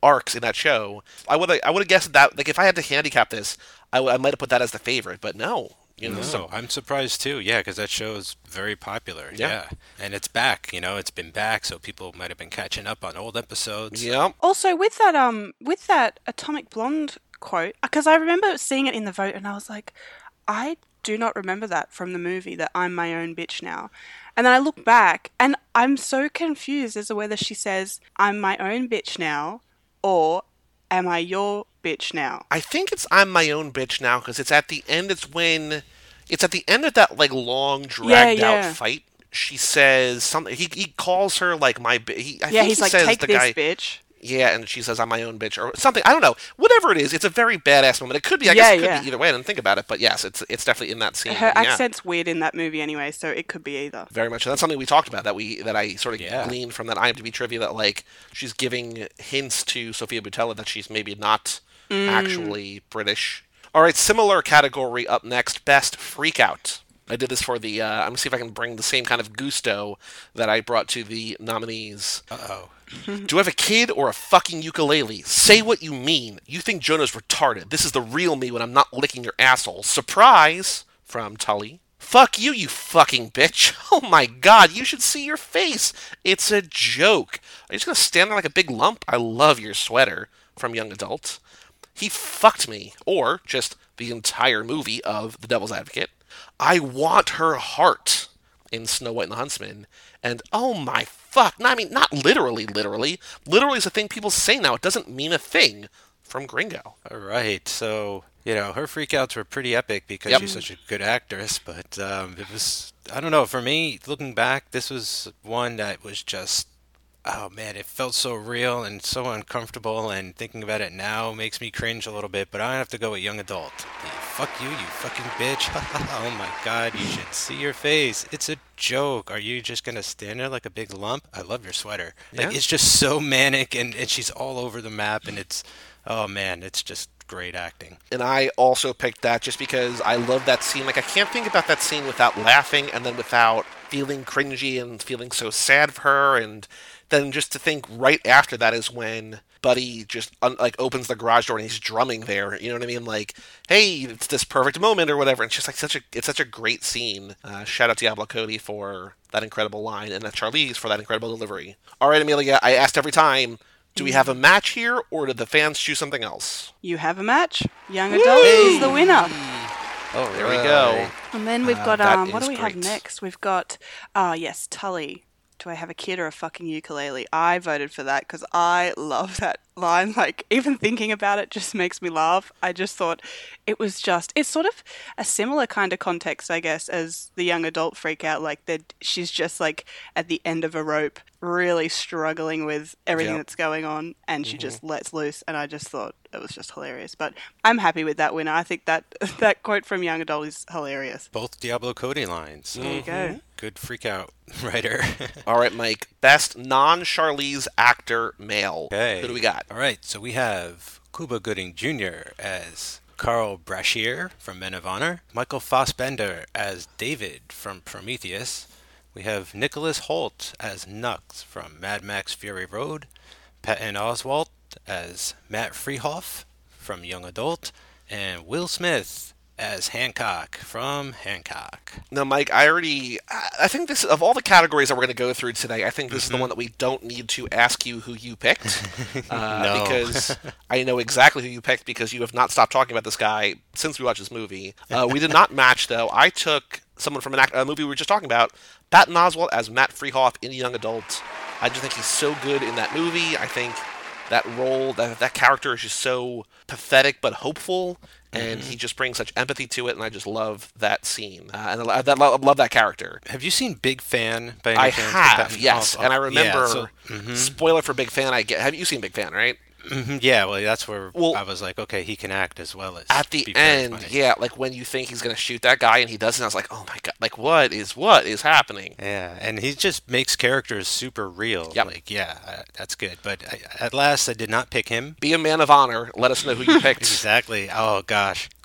arcs in that show. I would I would have guessed that. Like if I had to handicap this, I, w- I might have put that as the favorite. But no, you know.
No,
So
I'm surprised too. Yeah, because that show is very popular.
Yeah.
Yeah. And it's back. You know, it's been back, so people might have been catching up on old episodes.
yeah,
Also, with that um, with that Atomic Blonde quote, because I remember seeing it in the vote, and I was like, I do not remember that from the movie. That I'm my own bitch now. And then I look back, and I'm so confused as to whether she says, I'm my own bitch now, or am I your bitch now?
I think it's I'm my own bitch now because it's at the end. It's when it's at the end of that like long dragged
Yeah,
out
yeah.
fight. She says something. He he calls her like my. bi- He, I
Yeah,
think
he's
he
like,
says
take
the
this,
guy.
bitch.
Yeah, and she says I'm my own bitch or something. I don't know. Whatever it is, it's a very badass moment. It could be. I
Yeah,
guess it could
yeah.
be either way. I didn't think about it, but yes, it's it's definitely in that scene.
Her
yeah.
accent's weird in that movie anyway, so it could be either.
Very much. That's something we talked about that we that I sort of
Yeah.
gleaned from that IMDb trivia that like she's giving hints to Sofia Boutella that she's maybe not actually British. All right, similar category up next, best freak out. I did this for the. Uh, I'm gonna see if I can bring the same kind of gusto that I brought to the nominees.
Uh-oh.
Do you have a kid or a fucking ukulele? Say what you mean. You think Jonah's retarded. This is the real me when I'm not licking your asshole. Surprise! From Tully. Fuck you, you fucking bitch. Oh my god, you should see your face. It's a joke. Are you just gonna stand there like a big lump? I love your sweater. From Young Adult. He fucked me. Or just the entire movie of The Devil's Advocate. I want her heart in Snow White and the Huntsman. And oh my fuck, no, I mean, not literally, literally. Literally is a thing people say now. It doesn't mean a thing. From Gringo.
All right. So, you know, her freakouts were pretty epic because
Yep.
she's such a good actress. But um, it was, I don't know, for me, looking back, this was one that was just, oh man, it felt so real and so uncomfortable. And thinking about it now makes me cringe a little bit. But I have to go with Young Adult. The fuck you, you fucking bitch. Oh my god, you should see your face. It's a joke. Are you just going to stand there like a big lump? I love your sweater. Like,
Yeah.
it's just so manic and, and she's all over the map. And it's, oh man, it's just great acting.
And I also picked that just because I love that scene. Like, I can't think about that scene without laughing and then without feeling cringy and feeling so sad for her. And then just to think right after that is when Buddy just un- like opens the garage door and he's drumming there. You know what I mean? Like, hey, it's this perfect moment or whatever. And it's just like such a it's such a great scene. Uh, shout out to Diablo Cody for that incredible line and at Charlize for that incredible delivery. All right, Amelia, I asked every time, do we have a match here or did the fans choose something else?
You have a match. Young Adult is the winner.
Oh,
There we go.
And then we've got,
that
um, what
is
do we have
great.
next? We've got, ah, yes, Tully. Do I have a kid or a fucking ukulele? I voted for that because I love that line. Like, even thinking about it just makes me laugh. I just thought it was just, it's sort of a similar kind of context, I guess, as the young adult freak out. Like, that she's just like at the end of a rope, really struggling with everything
Yep.
that's going on, and she just lets loose. And I just thought it was just hilarious. But I'm happy with that winner. I think that that quote from young adult is hilarious.
both Diablo Cody lines. So
There you go.
good freak out writer.
All right, Mike. Best non-Charlize actor male.
Okay.
Who do we got?
All right, so we have Cuba Gooding Junior as Carl Brashear from Men of Honor, Michael Fassbender as David from Prometheus. We have Nicholas Holt as Nux from Mad Max Fury Road, Patton Oswalt as Matt Freehoff from Young Adult, and Will Smith as Hancock from Hancock.
No, Mike, I already. I I think this, of all the categories that we're going to go through today, I think this is the one that we don't need to ask you who you picked. Uh,
No.
Because I know exactly who you picked because you have not stopped talking about this guy since we watched this movie. Uh, we did not match, though. I took someone from an act- a movie we were just talking about, Patton Oswalt as Matt Freehoff in Young Adult. I just think he's so good in that movie. I think that role, that, that character is just so pathetic but hopeful. And he just brings such empathy to it, and I just love that scene. Uh, and I, that, I love that character.
Have you seen Big Fan by any
I
chance?
have,
Patton
yes.
Oswalt?
And I remember,
Yeah, so- mhm.
spoiler for Big Fan, I get. Have you seen Big Fan, right?
Mhm, yeah, well, that's where
Well,
I was like, okay, he can act as well as
At the
be very
end,
funny.
yeah, like when you think he's going to shoot that guy and he doesn't, I was like, oh my god, like what is, what is happening?
Yeah, and he just makes characters super real.
Yep.
Like, yeah, uh, that's good. But I, at last, I did not pick him.
Be a man of honor. Let us know who you picked.
Exactly. Oh gosh,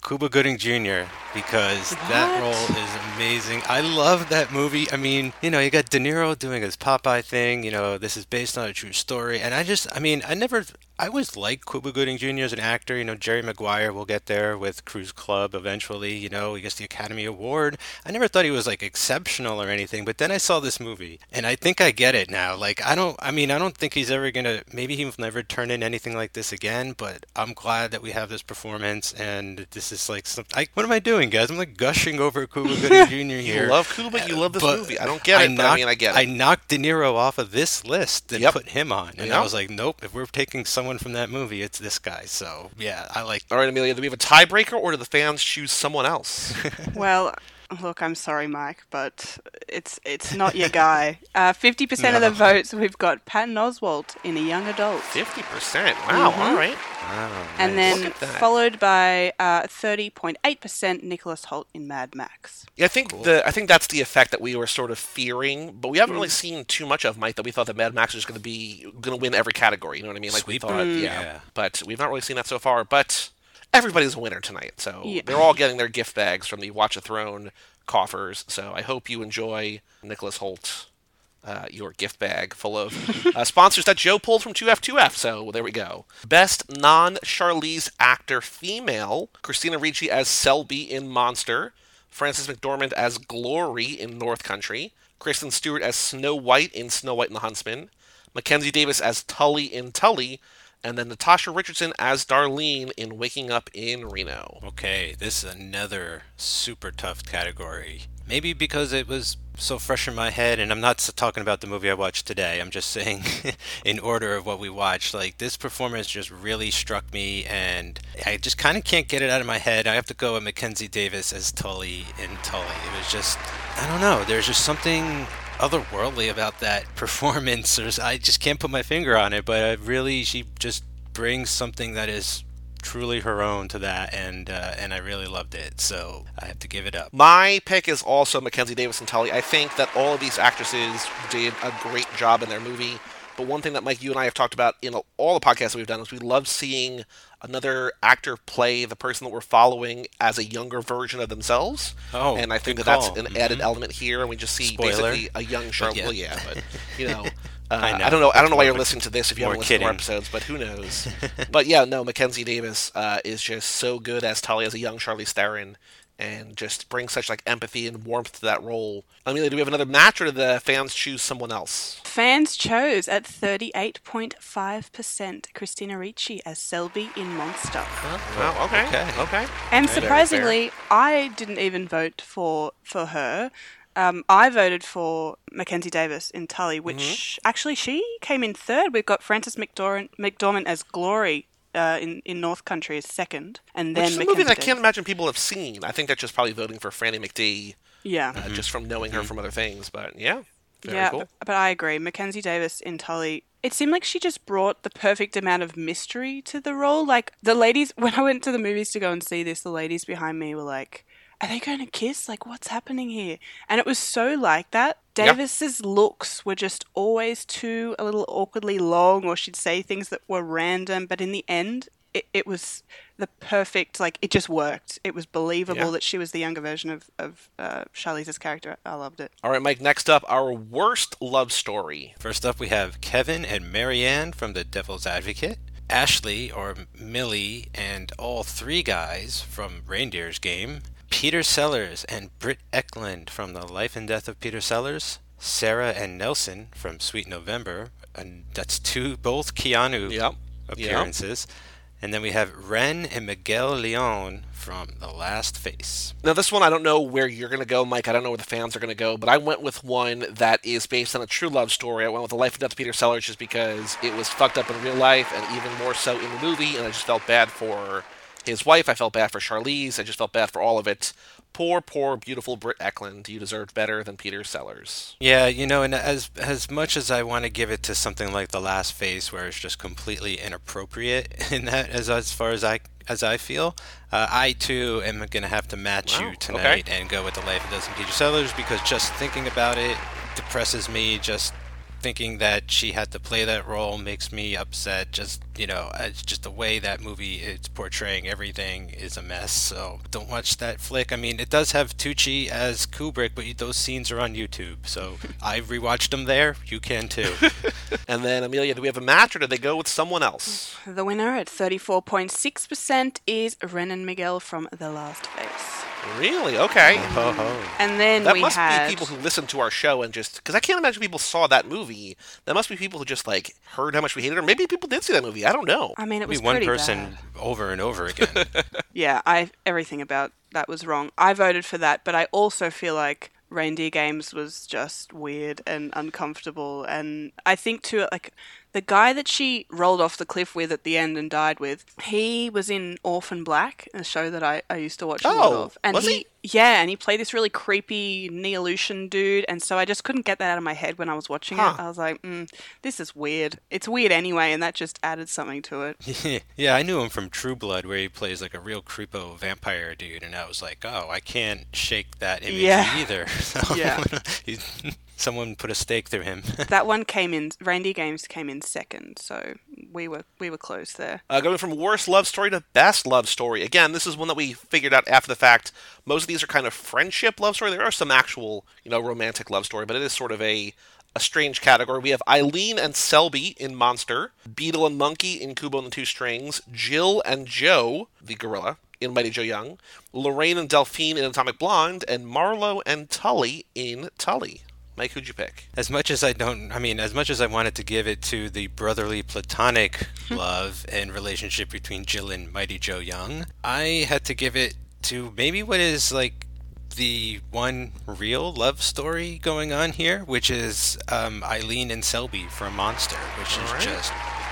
Cuba Gooding Junior because that
What?
role is amazing. I love that movie. I mean, you know, you got De Niro doing his Popeye thing. You know, this is based on a true story. And I just, I mean, I never, I always liked Cuba Gooding Junior as an actor. You know, Jerry Maguire will get there with Cruise Club eventually. You know, he gets the Academy Award. I never thought he was like exceptional or anything. But then I saw this movie, and I think I get it now. Like, I don't, I mean, I don't think he's ever gonna. Maybe he'll never turn in anything like this again. But I'm glad that we have this performance, and this is like some. I, what am I doing, guys? I'm like gushing over Cuba Gooding Junior here.
You love Cuba, you love this
But
movie. I don't get it, but I mean, I get it.
I knocked De Niro off of this list and
Yep.
put him on, and
Yep.
I was like, nope. If we're taking someone from that movie, it's this guy. So yeah, I like.
All right, Amelia, do we have a tiebreaker, or do the fans choose someone else?
Well, look, I'm sorry, Mike, but it's it's not your guy. Uh, fifty percent of the
No.
votes, we've got Patton Oswalt in A Young Adult.
fifty percent. Wow, all right.
Wow,
And
nice.
then
Look at that.
followed by uh, thirty point eight percent Nicholas Hoult in Mad Max.
Yeah, I think the I think that's the effect that we were sort of fearing, but we haven't really seen too much of Mike. That we thought that Mad Max was going to be going to win every category. You know what I mean? Like
Sweep.
we thought,
Mm.
yeah.
Yeah.
But we've not really seen that so far. But everybody's a winner tonight, so
Yeah.
they're all getting their gift bags from the Watch a Throne coffers. So I hope you enjoy Nicholas Hoult. Uh, your gift bag full of uh, sponsors that Joe pulled from two F two F. So there we go. Best non-Charlize actor female: Christina Ricci as Selby in Monster, Frances McDormand as Glory in North Country, Kristen Stewart as Snow White in Snow White and the Huntsman, Mackenzie Davis as Tully in Tully, and then Natasha Richardson as Darlene in Waking Up in Reno.
Okay, this is another super tough category. Maybe because it was so fresh in my head, and I'm not s- talking about the movie I watched today. I'm just saying in order of what we watched. Like, this performance just really struck me, and I just kind of can't get it out of my head. I have to go with Mackenzie Davis as Tully in Tully. It was just, I don't know, there's just something otherworldly about that performance. There's, I just can't put my finger on it, but I really, she just brings something that is truly her own to that, and uh, and I really loved it, so I have to give it up.
My pick is also Mackenzie Davis and Tully. I think that all of these actresses did a great job in their movie. But one thing that, Mike, you and I have talked about in all the podcasts that we've done is we love seeing another actor play the person that we're following as a younger version of themselves.
Oh,
and I think
good
that that's
call.
an added element here, and we just see
Spoiler.
basically a young Charlotte.
yeah.
Well, yeah, but you know. Uh,
I
I,
know.
don't know. I don't know why you're
More-
listening to this if you
more
haven't listened to more
kidding.
episodes, but who knows? But yeah, no, Mackenzie Davis uh, is just so good as Tully, as a young Charlize Theron, and just brings such like empathy and warmth to that role. Amelia, do we have another match, or do the fans choose someone else?
Fans chose at thirty-eight point five percent Christina Ricci as Selby in Monster.
Oh, okay,
okay.
okay.
And
Very
surprisingly, I didn't even vote for for her. Um, I voted for Mackenzie Davis in Tully, which
Mm-hmm.
actually she came in third. We've got Frances McDormand, McDormand as Glory uh, in in North Country as second, and then
Which is a
Mackenzie
movie that I
Davis.
can't imagine people have seen. I think they're just probably voting for Franny McDee,
Yeah,
uh, just from knowing her from other things. But yeah, very
yeah,
cool.
but, but I agree. Mackenzie Davis in Tully. It seemed like she just brought the perfect amount of mystery to the role. Like the ladies, when I went to the movies to go and see this, the ladies behind me were like, "Are they going to kiss? Like, what's happening here?" And it was so like that.
Yeah.
Davis's looks were just always too a little awkwardly long, or she'd say things that were random. But in the end, it, it was the perfect. Like, it just worked. It was believable
Yeah.
that she was the younger version of of uh, Charlize's character. I loved it.
All right, Mike. Next up, our worst love story.
First up, we have Kevin and Marianne from The Devil's Advocate, Ashley or Millie and all three guys from Reindeer's Game, Peter Sellers and Britt Eklund from The Life and Death of Peter Sellers, Sarah and Nelson from Sweet November, and that's two, both Keanu
Yep.
appearances. And then we have Ren and Miguel Leon from The Last Face.
Now, this one, I don't know where you're going to go, Mike. I don't know where the fans are going to go, but I went with one that is based on a true love story. I went with The Life and Death of Peter Sellers just because it was fucked up in real life and even more so in the movie, and I just felt bad for his wife. I felt bad for Charlize. I just felt bad for all of it. Poor, poor, beautiful Britt Eklund. You deserved better than Peter Sellers.
Yeah, you know, and as as much as I want to give it to something like The Last Face, where it's just completely inappropriate in that, as as far as I as I feel, uh, I too am going to have to match
Wow,
you tonight
okay.
and go with The Life of Dozen Peter Sellers, because just thinking about it depresses me just thinking that she had to play that role makes me upset. Just, you know, it's just the way that movie is portraying everything is a mess. So don't watch that flick. I mean, it does have Tucci as Kubrick, but those scenes are on YouTube. So I rewatched them there. You can too.
And then, Amelia, do we have a match or do they go with someone else?
The winner at thirty-four point six percent is Renan Miguel from The Last Face.
Really? Okay.
Ho ho.
And then
That
we
must
had...
be people who listen to our show and just... Because I can't imagine people saw that movie. That must be people who just, like, heard how much we hated it. Or maybe people did see that movie. I don't know.
I mean, it was
Maybe one
pretty
person
bad.
over and over again.
Yeah, I everything about that was wrong. I voted for that, but I also feel like Reindeer Games was just weird and uncomfortable. And I think, too, like... The guy that she rolled off the cliff with at the end and died with, he was in Orphan Black, a show that I, I used to watch a lot
Oh,
of. And
was he?
Yeah, and he played this really creepy Neolution dude, and so I just couldn't get that out of my head when I was watching
Huh.
it. I was like, mm, this is weird. It's weird anyway, and that just added something to it.
Yeah, I knew him from True Blood, where he plays like a real creepo vampire dude, and I was like, oh, I can't shake that image
Yeah.
either. So
Yeah.
he's- someone put a stake through him.
That one came in, Reindeer Games came in second, so we were we were close there.
Uh, going from worst love story to best love story. Again, this is one that we figured out after the fact. Most of these are kind of friendship love story. There are some actual, you know, romantic love story, but it is sort of a a strange category. We have Eileen and Selby in Monster, Beetle and Monkey in Kubo and the Two Strings, Jill and Joe, the gorilla, in Mighty Joe Young, Lorraine and Delphine in Atomic Blonde, and Marlo and Tully in Tully. Mike, who'd you pick?
As much as I don't, I mean, as much as I wanted to give it to the brotherly platonic love and relationship between Jill and Mighty Joe Young, I had to give it to maybe what is like the one real love story going on here, which is um, Eileen and Selby from Monster, which is
Alright.
just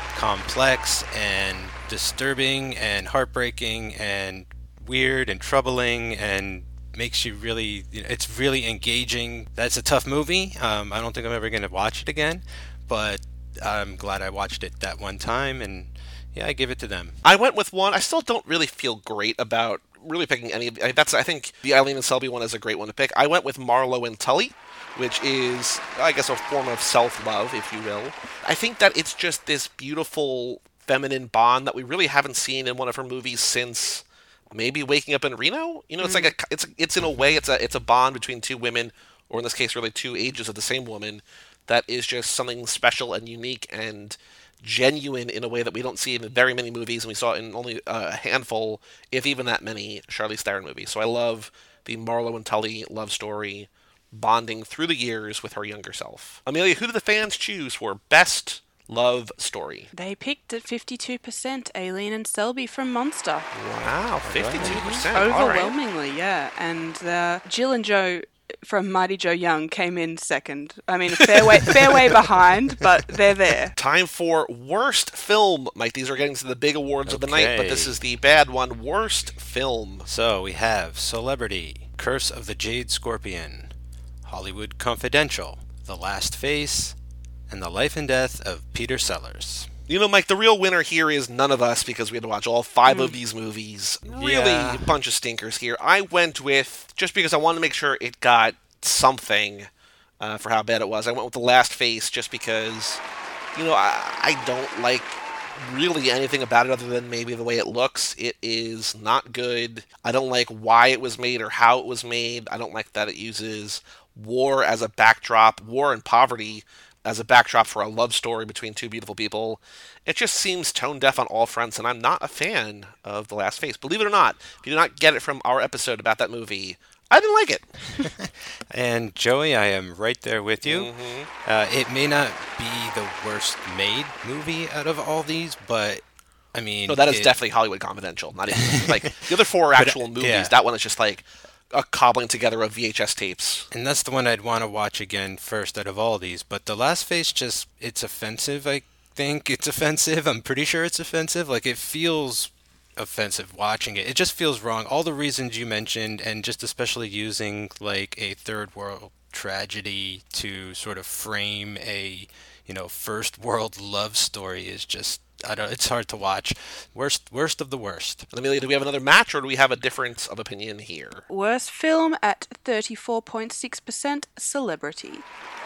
complex and disturbing and heartbreaking and weird and troubling and makes you really, you know, it's really engaging. That's a tough movie. Um, I don't think I'm ever going to watch it again, but I'm glad I watched it that one time, and yeah, I give it to them.
I went with one. I still don't really feel great about really picking any of I- that's I think the Eileen and Selby one is a great one to pick. I went with Marlo and Tully, which is, I guess, a form of self-love, if you will. I think that it's just this beautiful feminine bond that we really haven't seen in one of her movies since maybe Waking Up in Reno. You know, it's like a it's it's in a way it's a it's a bond between two women, or in this case, really two ages of the same woman, that is just something special and unique and genuine in a way that we don't see in very many movies, and we saw it in only a handful, if even that many, Charlize Theron movies. So I love the Marlo and Tully love story, bonding through the years with her younger self. Amelia, who do the fans choose for best love story?
They picked at fifty-two percent Aileen and Selby from Monster.
Wow, fifty-two percent. All right.
Overwhelmingly, yeah. And uh, Jill and Joe from Mighty Joe Young came in second. I mean, a fair way, fair way behind, but they're there.
Time for worst film. Mike, these are getting to the big awards of the night, but
Okay.
this is the bad one. Worst film.
So we have Celebrity, Curse of the Jade Scorpion, Hollywood Confidential, The Last Face, and The Life and Death of Peter Sellers.
You know, Mike, the real winner here is none of us because we had to watch all five of these movies. Really,
Yeah.
a bunch of stinkers here. I went with, just because I wanted to make sure it got something uh, for how bad it was, I went with The Last Face just because, you know, I, I don't like really anything about it other than maybe the way it looks. It is not good. I don't like why it was made or how it was made. I don't like that it uses war as a backdrop, war and poverty as a backdrop for a love story between two beautiful people. It just seems tone deaf on all fronts, and I'm not a fan of The Last Face. Believe it or not, if you did not get it from our episode about that movie, I didn't like it.
And Joey, I am right there with you.
Mm-hmm.
Uh, it may not be the worst made movie out of all these, but I mean,
No, that is
it-
definitely Hollywood Confidential. Not even like the other four are actual movies.
yeah.
That one is just like a cobbling together of V H S tapes.
And that's the one I'd want to watch again first out of all these. But The Last Face, just, it's offensive, I think. It's offensive. I'm pretty sure it's offensive. Like, it feels offensive watching it. It just feels wrong. All the reasons you mentioned, and just especially using, like, a third world tragedy to sort of frame a, you know, first world love story is just, I don't, it's hard to watch. Worst, worst of the worst.
And Amelia, do we have another match, or do we have a difference of opinion here?
Worst film at thirty-four point six percent Celebrity.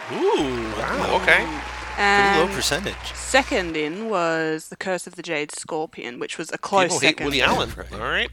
Ooh, wow, okay.
Pretty
And
low percentage.
second in was The Curse of the Jade Scorpion, which was a close
People hate
second.
Woody Allen.
Right.
All right.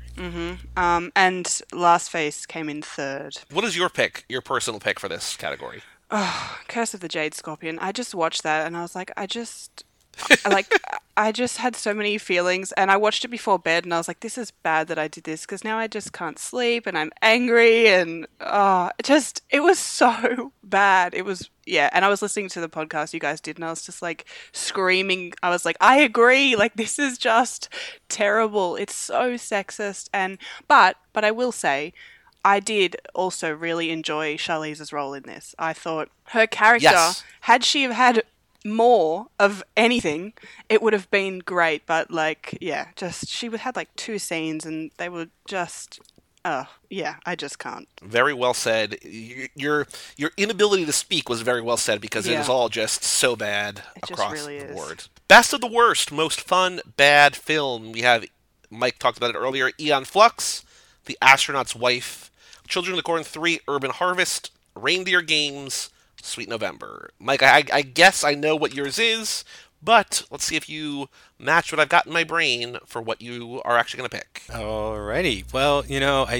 Um, and Last Face came in third.
What is your pick, your personal pick for this category?
Curse of the Jade Scorpion. I just watched that and I was like, I just, I like, I just had so many feelings. And I watched it before bed and I was like, this is bad that I did this because now I just can't sleep and I'm angry and oh, it just, it was so bad. It was, yeah. And I was listening to the podcast you guys did and I was just like screaming. I was like, I agree. Like, this is just terrible. It's so sexist. And, but, but I will say, I did also really enjoy Charlize's role in this. I thought her character,
Yes.
had she have had more of anything, it would have been great. But like, yeah, just she would had like two scenes, and they were just, oh yeah, I just can't.
Very well said. Y- Your your inability to speak was very well said because it
Yeah.
is all just so bad
It just
across
really
the
is.
board. Best of the worst, most fun, bad film. We have, Mike talked about it earlier, Aeon Flux, The Astronaut's Wife, Children of the Corn three, Urban Harvest, Reindeer Games, Sweet November. Mike, I, I guess I know what yours is, but let's see if you match what I've got in my brain for what you are actually going to pick.
Alrighty. Well, you know, I,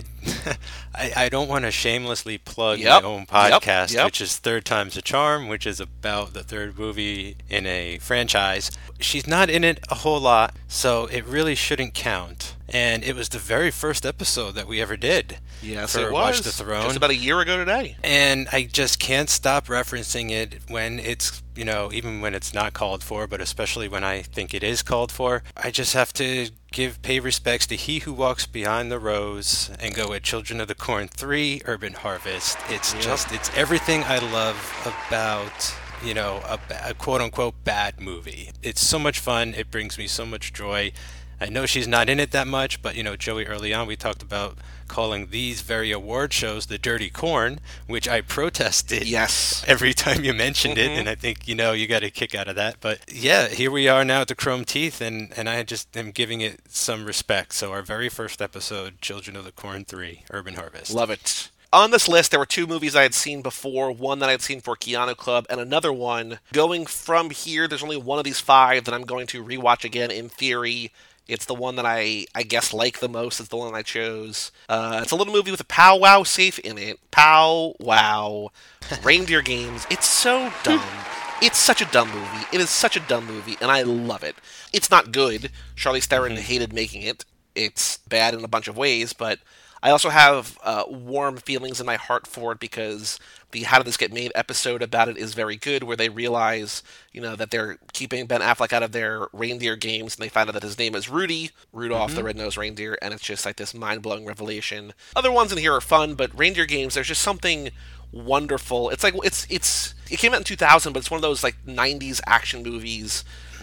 I, I don't want to shamelessly plug
Yep,
my own
yep,
podcast,
yep.
which is Third Time's a Charm, which is about the third movie in a franchise. She's not in it a whole lot, so it really shouldn't count. And it was the very first episode that we ever did.
Yes,
for
it was.
Watch the Throne.
Just about a year ago today.
And I just can't stop referencing it when it's, you know, even when it's not called for, but especially when I think it is called for. I just have to give pay respects to He Who Walks Behind the Rose and go with Children of the Corn three, Urban Harvest. It's
Yep.
just, it's everything I love about, you know, a, a quote-unquote bad movie. It's so much fun. It brings me so much joy. I know she's not in it that much, but, you know, Joey, early on we talked about calling these very award shows the Dirty Corn, which I protested
Yes.
every time you mentioned it, and I think, you know, you got a kick out of that. But yeah, here we are now at the Chrome Teeth, and, and I just am giving it some respect. So our very first episode, Children of the Corn three, Urban Harvest.
Love it. On this list, there were two movies I had seen before, one that I had seen for Keanu Club, and another one. Going from here, there's only one of these five that I'm going to rewatch again in theory. It's the one that I, I guess, like the most. It's the one I chose. Uh, it's a little movie with a Pow Wow safe in it. Pow Wow. Reindeer Games. It's so dumb. It's such a dumb movie. It is such a dumb movie, and I love it. It's not good. Charlize Theron
Mm-hmm.
hated making it. It's bad in a bunch of ways, but I also have uh, warm feelings in my heart for it because the How Did This Get Made episode about it is very good, where they realize, you know, that they're keeping Ben Affleck out of their reindeer games, and they find out that his name is Rudy, Rudolph the Red-Nosed Reindeer, and it's just like this mind-blowing revelation. Other ones in here are fun, but reindeer games, there's just something wonderful. It's like, it's, it's, it came out in two thousand, but it's one of those like nineties action movies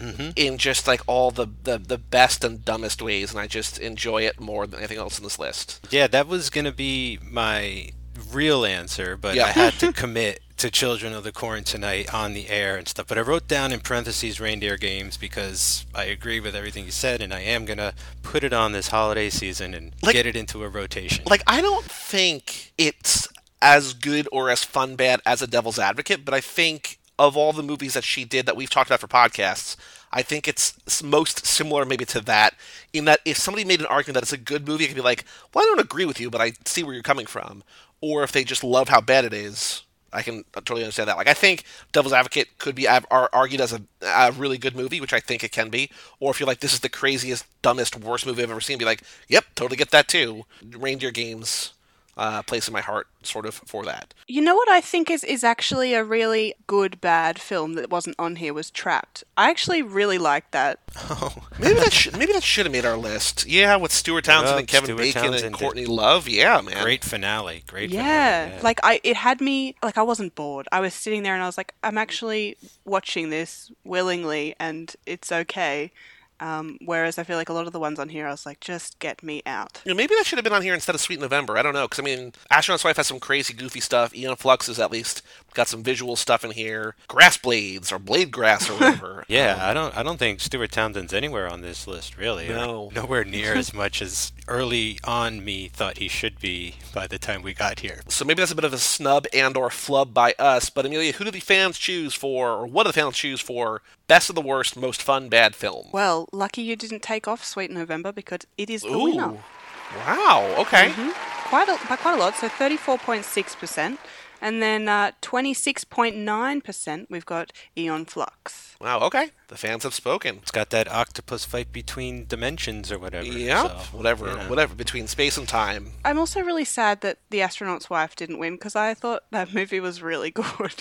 in just like all the, the, the best and dumbest ways, and I just enjoy it more than anything else in this list.
Yeah, that was going to be my real answer, but
Yeah.
I had to commit to Children of the Corn tonight on the air and stuff. But I wrote down in parentheses Reindeer Games because I agree with everything you said, and I am going to put it on this holiday season and
Like-
get it into a rotation.
Like, I don't think it's as good or as fun bad as A Devil's Advocate, but I think of all the movies that she did that we've talked about for podcasts, I think it's s- most similar maybe to that, in that if somebody made an argument that it's a good movie, it could be like, well, I don't agree with you, but I see where you're coming from. Or if they just love how bad it is, I can totally understand that. Like, I think Devil's Advocate could be ar- ar- argued as a, a really good movie, which I think it can be. Or if you're like, this is the craziest, dumbest, worst movie I've ever seen, be like, yep, totally get that too. Reindeer Games, uh, place in my heart, sort of, for that.
You know what I think is, is actually a really good bad film that wasn't on here was Trapped. I actually really liked that.
Maybe that should, maybe that should have made our list. Yeah, with Stuart Townsend
Well,
and Kevin
Stuart
Bacon
Townsend
and
did-
Courtney Love. Yeah, man.
Great finale. Great
Yeah,
finale.
like I, it had me like I wasn't bored. I was sitting there and I was like, I'm actually watching this willingly, and it's okay. Um, whereas I feel like a lot of the ones on here, I was like, just get me out.
You know, maybe that should have been on here instead of Sweet November. I don't know, because I mean, Astronaut's Wife has some crazy, goofy stuff. Aeon Flux is at least got some visual stuff in here. Grass Blades or Blade Grass or whatever.
Yeah, I don't I don't think Stuart Townsend's anywhere on this list, really. or
No.
Nowhere near as much as early on me thought he should be by the time we got here.
So maybe that's a bit of a snub and or flub by us, but Amelia, who do the fans choose for, or what do the fans choose for, best of the worst, most fun, bad film?
Well, lucky you didn't take off Sweet November because it is the
Ooh.
winner.
Wow, okay.
Mm-hmm. Quite a, by quite a lot, so thirty-four point six percent. And then uh, twenty-six point nine percent we've got Aeon Flux.
Wow, okay. The fans have spoken.
It's got that octopus fight between dimensions or whatever.
Yep,
so,
whatever,
you know.
whatever, between space and time.
I'm also really sad that The Astronaut's Wife didn't win because I thought that movie was really good.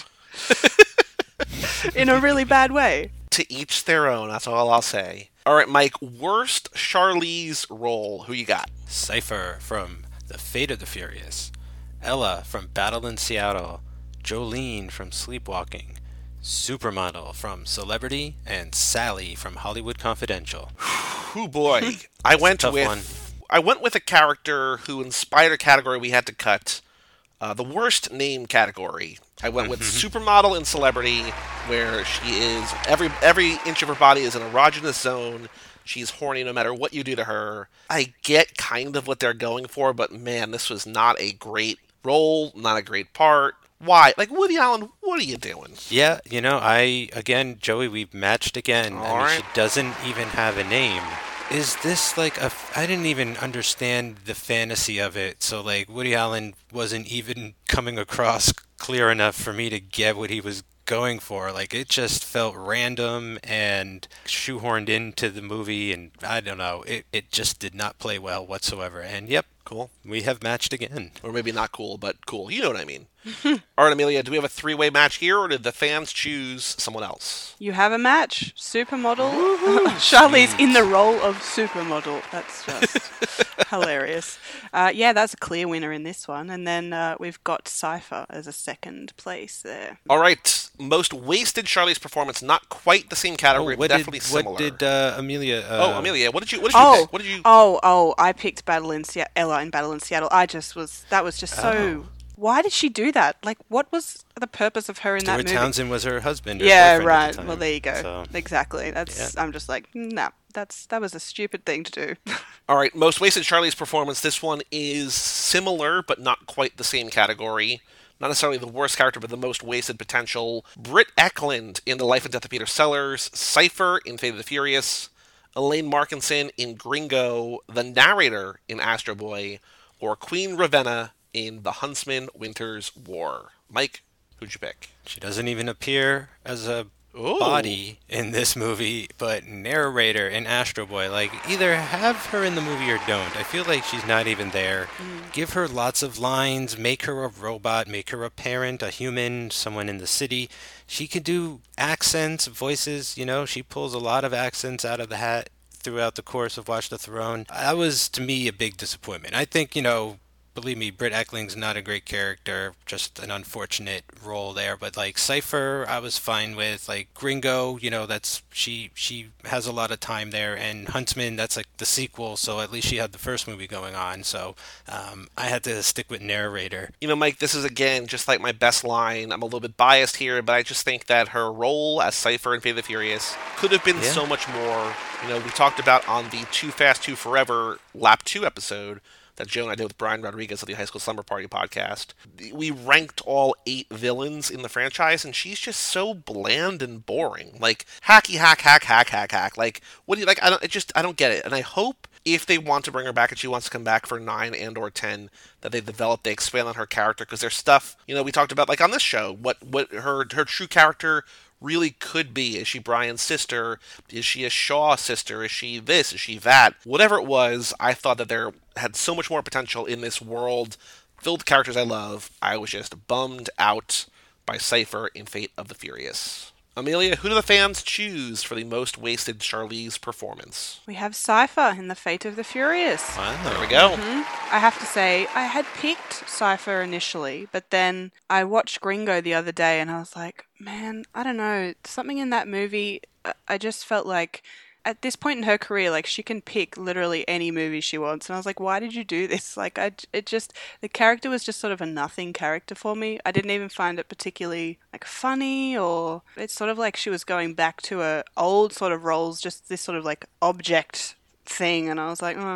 In a really bad way.
To each their own, that's all I'll say. All right, Mike, worst Charlize role. Who you got?
Cypher from The Fate of the Furious. Ella from Battle in Seattle. Jolene from Sleepwalking. Supermodel from Celebrity. And Sally from Hollywood Confidential.
Who boy. I went
tough
with
one.
I went with a character who in spider category we had to cut. Uh, the worst name category. I went with supermodel and celebrity, where she is every every inch of her body is an erogenous zone. She's horny no matter what you do to her. I get kind of what they're going for, but man, this was not a great role, not a great part. Why? Like, Woody Allen, what are you doing?
Yeah, you know, I, again, Joey, we've matched again.
All
I mean,
right.
she doesn't even have a name. Is this like a... I didn't even understand the fantasy of it. So, like, Woody Allen wasn't even coming across clear enough for me to get what he was going for. Like, it just felt random and shoehorned into the movie. And I don't know. It, it just did not play well whatsoever. And, yep,
Cool.
we have matched again.
Or maybe not cool, but cool. You know what I mean. All right, Amelia, do we have a three-way match here, or did the fans choose someone else?
You have a match. Supermodel. Charlize in the role of supermodel. That's just hilarious. Uh, yeah, that's a clear winner in this one. And then uh, we've got Cypher as a second place there.
All right, most wasted Charlize performance, not quite the same category,
Oh,
but
what
definitely
did,
similar.
What did uh, Amelia... Uh,
oh, Amelia, what did you what did you
Oh,
pick? What did you
oh, oh! I picked Battle in Se- Ella in Battle in Seattle. I just was that was just so.
Oh.
Why did she do that? Like, what was the purpose of her in that
Stuart
movie?
Townsend was her husband. Or
Yeah,
boyfriend at
right.
the time,
Well, there you go.
so-
Exactly. That's. I'm just like, nah. That's that was a stupid thing to do.
All right, most wasted Charlize performance. This one is similar, but not quite the same category. Not necessarily the worst character, but the most wasted potential. Britt Eklund in The Life and Death of Peter Sellers, Cypher in Fate of the Furious, Elaine Markinson in Gringo, the narrator in Astro Boy, or Queen Ravenna in The Huntsman Winter's War. Mike, who'd you pick?
She doesn't even appear as a
Ooh.
body in this movie, but narrator in Astro Boy. Like, either have her in the movie or don't. I feel like she's not even there. Give her lots of lines, make her a robot, make her a parent, a human, someone in the city. She can do accents, voices, you know, she pulls a lot of accents out of the hat throughout the course of Watch the Throne. That was, to me, a big disappointment. I think, you know, believe me, Britt Eklund's not a great character, just an unfortunate role there. But like Cypher, I was fine with. Like Gringo, you know, that's she she has a lot of time there, and Huntsman, that's like the sequel, so at least she had the first movie going on. So um, I had to stick with narrator.
You know, Mike, this is again just like my best line. I'm a little bit biased here, but I just think that her role as Cypher in Fate of the Furious could have been
Yeah.
so much more. You know, we talked about on the Too Fast, Too Forever Lap two episode that Joe and I did with Brian Rodriguez of the High School Slumber Party podcast. We ranked all eight villains in the franchise, and she's just so bland and boring. Like, hacky, hack, hack, hack, hack, hack. Like, what do you, like, I don't, it just, I don't get it. And I hope if they want to bring her back and she wants to come back for nine and or ten, that they develop, they expand on her character, because there's stuff, you know, we talked about, like, on this show, what, what her, her true character really could be. Is she Brian's sister? Is she a Shaw sister? Is she this? Is she that? Whatever it was, I thought that there had so much more potential in this world filled with characters I love. I was just bummed out by Cypher in Fate of the Furious. Amelia, who do the fans choose for the most wasted Charlize performance?
We have Cypher in The Fate of the Furious.
Wow.
There we go.
I have to say, I had picked Cypher initially, but then I watched Gringo the other day and I was like, man, I don't know, something in that movie, I- I just felt like at this point in her career, like, she can pick literally any movie she wants. And I was like, why did you do this? Like, I, it just, the character was just sort of a nothing character for me. I didn't even find it particularly, like, funny, or it's sort of like she was going back to her old sort of roles, just this sort of, like, object thing. And I was like, oh,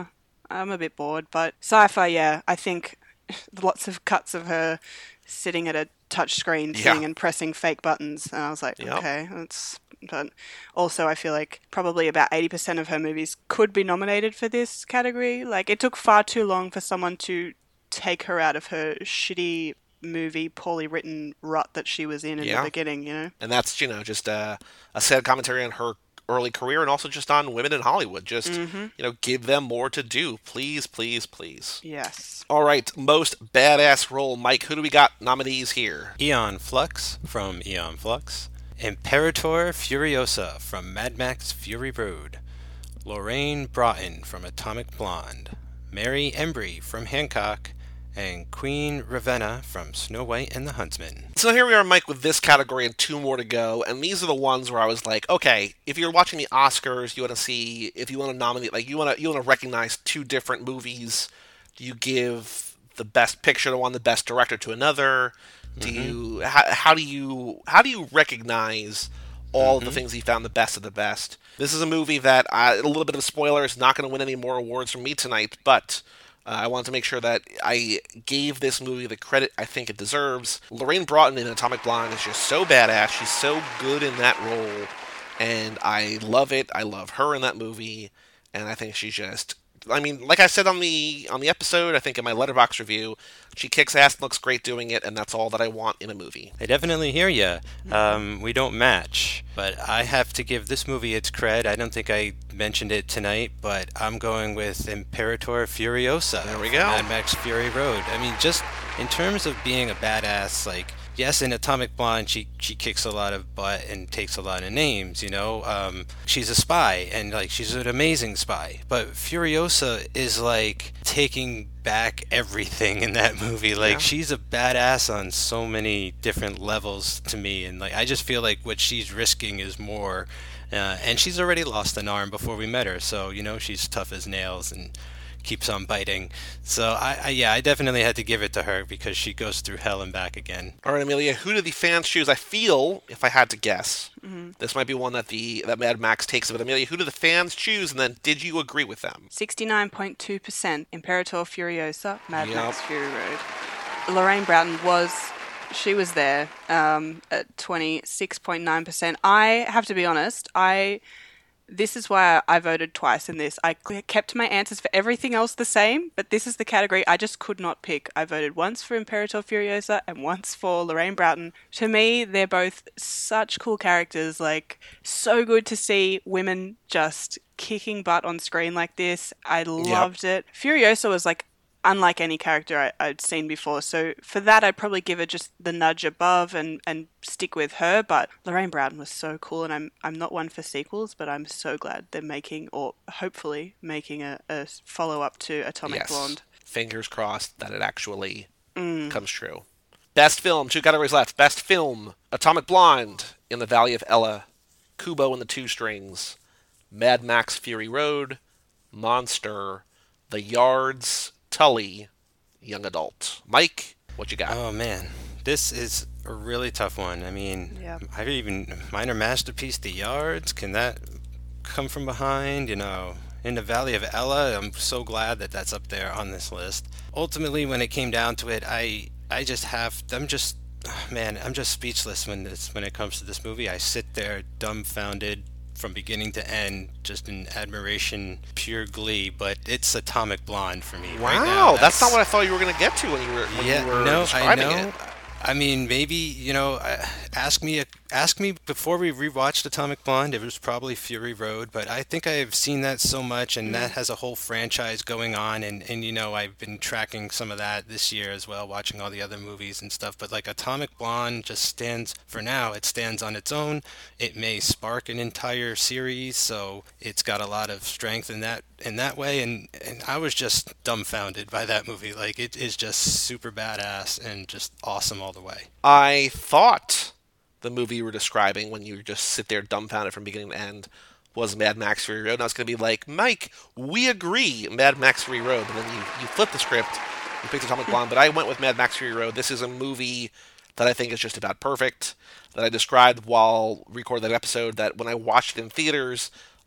I'm a bit bored. But sci-fi, yeah, I think lots of cuts of her sitting at a touch screen,
Yeah.
sitting and pressing fake buttons, and I was like,
Yep.
okay, that's. But also, I feel like probably about eighty percent of her movies could be nominated for this category. Like, it took far too long for someone to take her out of her shitty movie, poorly written rut that she was in in
Yeah.
the beginning, you know?
And that's, you know, just uh, a sad commentary on her early career and also just on women in Hollywood. Just,
Mm-hmm.
you know, give them more to do. Please, please, please.
Yes.
All right, most badass role. Mike, who do we got nominees here?
Aeon Flux from Aeon Flux. Imperator Furiosa from Mad Max Fury Road. Lorraine Broughton from Atomic Blonde. Mary Embry from Hancock. And Queen Ravenna from Snow White and the Huntsman.
So here we are, Mike, with this category and two more to go. And these are the ones where I was like, okay, if you're watching the Oscars, you want to see, if you want to nominate, like, you want to you want to recognize two different movies. Do you give the best picture to one, the best director to another? Do mm-hmm. you how, how do you how do you recognize all mm-hmm. of the things you found the best of the best? This is a movie that I, a little bit of a spoiler, is not going to win any more awards from me tonight, but Uh, I wanted to make sure that I gave this movie the credit I think it deserves. Lorraine Broughton in Atomic Blonde is just so badass. She's so good in that role, and I love it. I love her in that movie, and I think she's just... I mean, like I said on the on the episode, I think in my Letterboxd review, she kicks ass and looks great doing it, and that's all that I want in a movie.
I definitely hear you. Um, we don't match, but I have to give this movie its cred. I don't think I mentioned it tonight, but I'm going with Imperator Furiosa.
There we go.
Mad Max Fury Road. I mean, just in terms of being a badass, like, yes, in Atomic Blonde, she she kicks a lot of butt and takes a lot of names, you know. Um, she's a spy, and, like, she's an amazing spy. But Furiosa is, like, taking back everything in that movie. Like, yeah. She's a badass on so many different levels to me. And, like, I just feel like what she's risking is more. Uh, and she's already lost an arm before we met her. So, you know, she's tough as nails and keeps on biting. So, I, I yeah, I definitely had to give it to her because she goes through hell and back again.
All right, Amelia, who do the fans choose? I feel, if I had to guess,
mm-hmm.
this might be one that the that Mad Max takes. But Amelia, who do the fans choose? And then, did you agree with them?
sixty-nine point two percent Imperator Furiosa, Mad
Yep.
Max Fury Road. Lorraine Broughton was... She was there um, at twenty-six point nine percent. I have to be honest, I... This is why I voted twice in this. I kept my answers for everything else the same, but this is the category I just could not pick. I voted once for Imperator Furiosa and once for Lorraine Broughton. To me, they're both such cool characters. Like, so good to see women just kicking butt on screen like this. I loved yep. it. Furiosa was like unlike any character I, I'd seen before. So for that, I'd probably give it just the nudge above and, and stick with her. But Lorraine Broughton was so cool, and I'm I'm not one for sequels, but I'm so glad they're making, or hopefully making, a, a follow-up to Atomic
yes.
Blonde.
Fingers crossed that it actually
mm.
comes true. Best film, two categories left. Best film, Atomic Blonde, In the Valley of Ella, Kubo and the Two Strings, Mad Max Fury Road, Monster, The Yards, Tully, Young Adult. Mike, what you got?
Oh, man. This is a really tough one. I mean,
yep.
I even, minor masterpiece, The Yards, can that come from behind? You know, In the Valley of Ella, I'm so glad that that's up there on this list. Ultimately, when it came down to it, I I just have, I'm just, man, I'm just speechless when this, when it comes to this movie. I sit there dumbfounded from beginning to end, just in admiration, pure glee. But it's Atomic Blonde for me.
Wow,
right now.
That's, that's not what I thought you were going to get to when you were when
yeah,
you were
no,
describing
I know.
it.
I mean, maybe, you know, ask me ask me before we rewatched Atomic Blonde, it was probably Fury Road, but I think I've seen that so much, and that has a whole franchise going on, and, and, you know, I've been tracking some of that this year as well, watching all the other movies and stuff, but, like, Atomic Blonde just stands, for now, it stands on its own. It may spark an entire series, so it's got a lot of strength in that in that way, and, and I was just dumbfounded by that movie. Like, it is just super badass and just awesome all the way.
I thought the movie you were describing, when you just sit there dumbfounded from beginning to end, was Mad Max Fury Road. And I was going to be like, Mike, we agree, Mad Max Fury Road. But then you, you flipped the script, you picked Atomic Blonde, but I went with Mad Max Fury Road. This is a movie that I think is just about perfect, that I described while recording that episode, that when I watched it in theaters,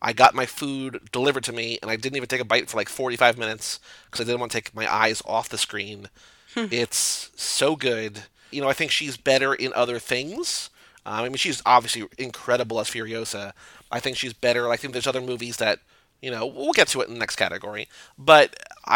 I got my food delivered to me, and I didn't even take a bite for like forty-five minutes because I didn't want to take my eyes off the screen. It's so good. You know, I think she's better in other things. Um, I mean, she's obviously incredible as Furiosa. I think she's better. I think there's other movies that, you know, we'll get to it in the next category. But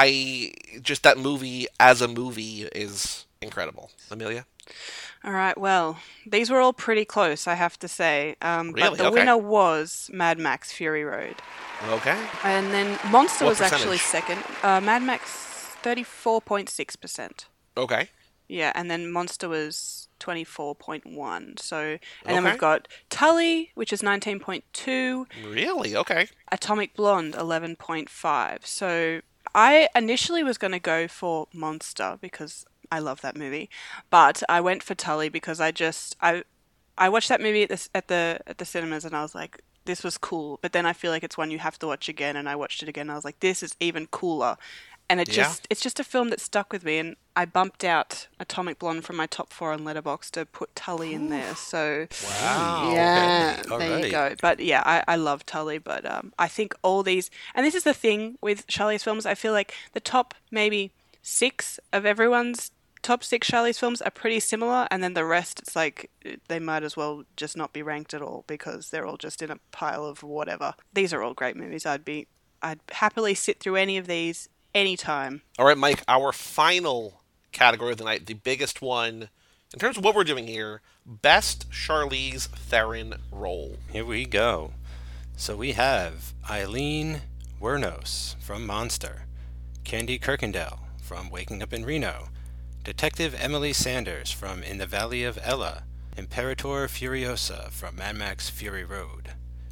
I just that movie as a movie is incredible. Amelia?
All right, well, these were all pretty close, I have to say. Um,
Really?
But the
Okay.
winner was Mad Max Fury Road.
Okay.
And then Monster
What
was actually
percentage?
second. Uh, Mad Max, thirty-four point six percent.
Okay.
Yeah, and then Monster was twenty-four point one. So, and then
Okay.
we've got Tully, which is nineteen point two.
Really? Okay.
Atomic Blonde, eleven point five. So I initially was going to go for Monster because I love that movie, but I went for Tully because I just I I watched that movie at the at the at the cinemas and I was like, this was cool. But then I feel like it's one you have to watch again, and I watched it again and I was like, this is even cooler. And it
Yeah.
just it's just a film that stuck with me, and I bumped out Atomic Blonde from my top four on Letterboxd to put Tully in there. So
Wow.
yeah,
okay. All
there you
right.
go. But yeah, I, I love Tully, but um, I think all these, and this is the thing with Charlize films, I feel like the top maybe six of everyone's top six Charlize films are pretty similar, and then the rest, it's like they might as well just not be ranked at all because they're all just in a pile of whatever. These are all great movies. I'd be, I'd happily sit through any of these anytime.
All right, Mike, our final category of the night, the biggest one, in terms of what we're doing here, Best Charlize Theron Role.
Here we go. So we have Eileen Wuornos from Monster, Candy Kirkendall from Waking Up in Reno, Detective Emily Sanders from In the Valley of Ella, Imperator Furiosa from Mad Max Fury Road,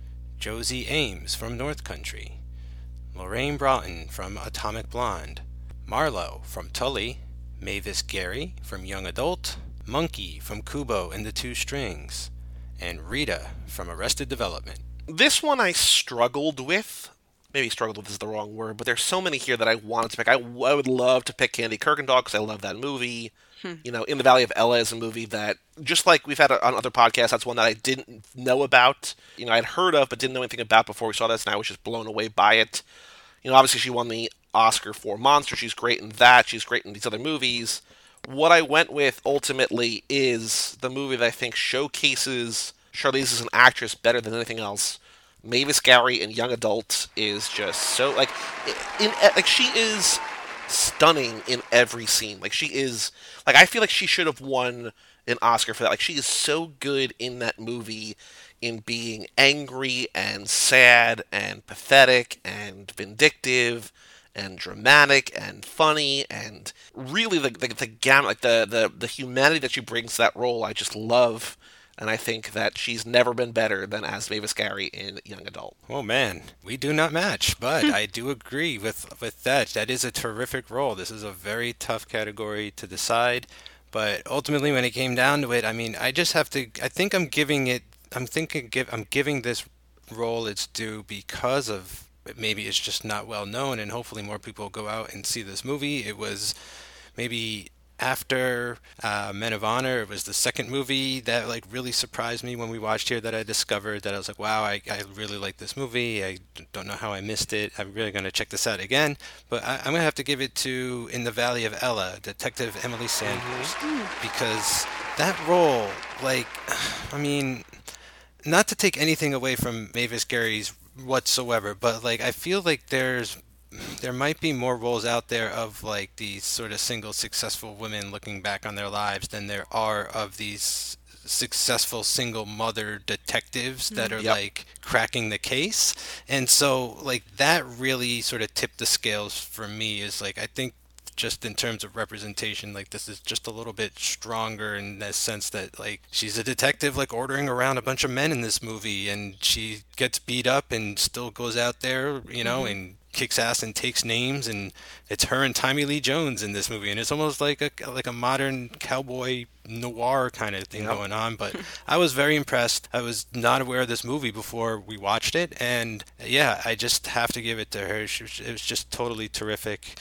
Josie Ames from North Country, Lorraine Broughton from Atomic Blonde, Marlowe from Tully, Mavis Gary from Young Adult, Monkey from Kubo and the Two Strings, and Rita from Arrested Development.
This one I struggled with. Maybe struggled with is the wrong word, but there's so many here that I wanted to pick. I, I would love to pick Candy Kirkendall because I love that movie. You know, In the Valley of Ella is a movie that, just like we've had on other podcasts, that's one that I didn't know about. You know, I'd heard of, but didn't know anything about before we saw this, and I was just blown away by it. You know, obviously she won the Oscar for Monster. She's great in that. She's great in these other movies. What I went with, ultimately, is the movie that I think showcases Charlize as an actress better than anything else. Mavis Gary in Young Adult is just so, like, in, like she is stunning in every scene. Like, she is, like, I feel like she should have won an Oscar for that. Like, she is so good in that movie in being angry and sad and pathetic and vindictive and dramatic and funny, and really the the, the gamut, like the, the the humanity that she brings to that role, I just love. And I think that she's never been better than as Mavis Gary in Young Adult.
Oh man, we do not match, but I do agree with with that. That is a terrific role. This is a very tough category to decide, but ultimately, when it came down to it, I mean, I just have to. I think I'm giving it. I'm thinking. Give. I'm giving this role its due because of maybe it's just not well known, and hopefully more people go out and see this movie. It was maybe. After uh, Men of Honor, it was the second movie that like really surprised me when we watched here that I discovered that I was like, wow, I, I really like this movie. I d- don't know how I missed it. I'm really going to check this out again. But I, I'm going to have to give it to In the Valley of Ella, Detective Emily Sanders, because that role, like, I mean, not to take anything away from Mavis Gary's whatsoever, but like I feel like there's there might be more roles out there of like these sort of single successful women looking back on their lives than there are of these successful single mother detectives that are
Yep.
like cracking the case. And so like that really sort of tipped the scales for me, is like I think just in terms of representation, like this is just a little bit stronger in the sense that like she's a detective like ordering around a bunch of men in this movie, and she gets beat up and still goes out there, you know, and kicks ass and takes names, and it's her and Tommy Lee Jones in this movie, and it's almost like a like a modern cowboy noir kind of thing
Yep.
going on. But I was very impressed. I was not aware of this movie before we watched it, and yeah, I just have to give it to her. She was, it was just totally terrific.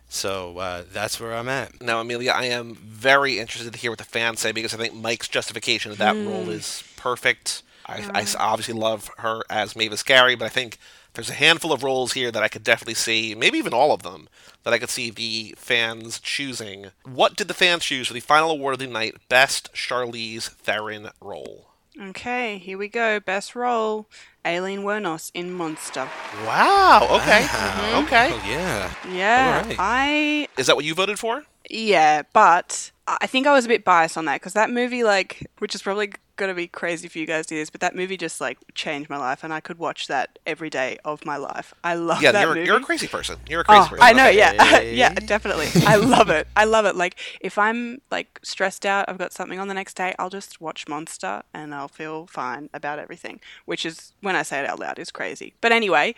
So uh, that's where I'm at.
Now, Amelia, I am very interested to hear what the fans say, because I think Mike's justification of that role is perfect. I, I s- obviously love her as Mavis Gary, but I think there's a handful of roles here that I could definitely see, maybe even all of them, that I could see the fans choosing. What did the fans choose for the final award of the night, Best Charlize Theron Role?
Okay, here we go. Best role, Aileen Wuornos in Monster.
Wow, okay,
Wow.
okay.
Oh, yeah.
Yeah,
All right.
I
Is that what you voted for?
yeah, but I think I was a bit biased on that because that movie, like, which is probably going to be crazy for you guys to do this, but that movie just like changed my life, and I could watch that every day of my life. I love
Yeah,
that
you're,
movie.
you're a crazy person. You're a crazy
Oh,
person.
I know,
Okay.
yeah, yeah, definitely. I love it. I love it. Like, if I'm like stressed out, I've got something on the next day, I'll just watch Monster, and I'll feel fine about everything. Which is, when I say it out loud, is crazy. But anyway,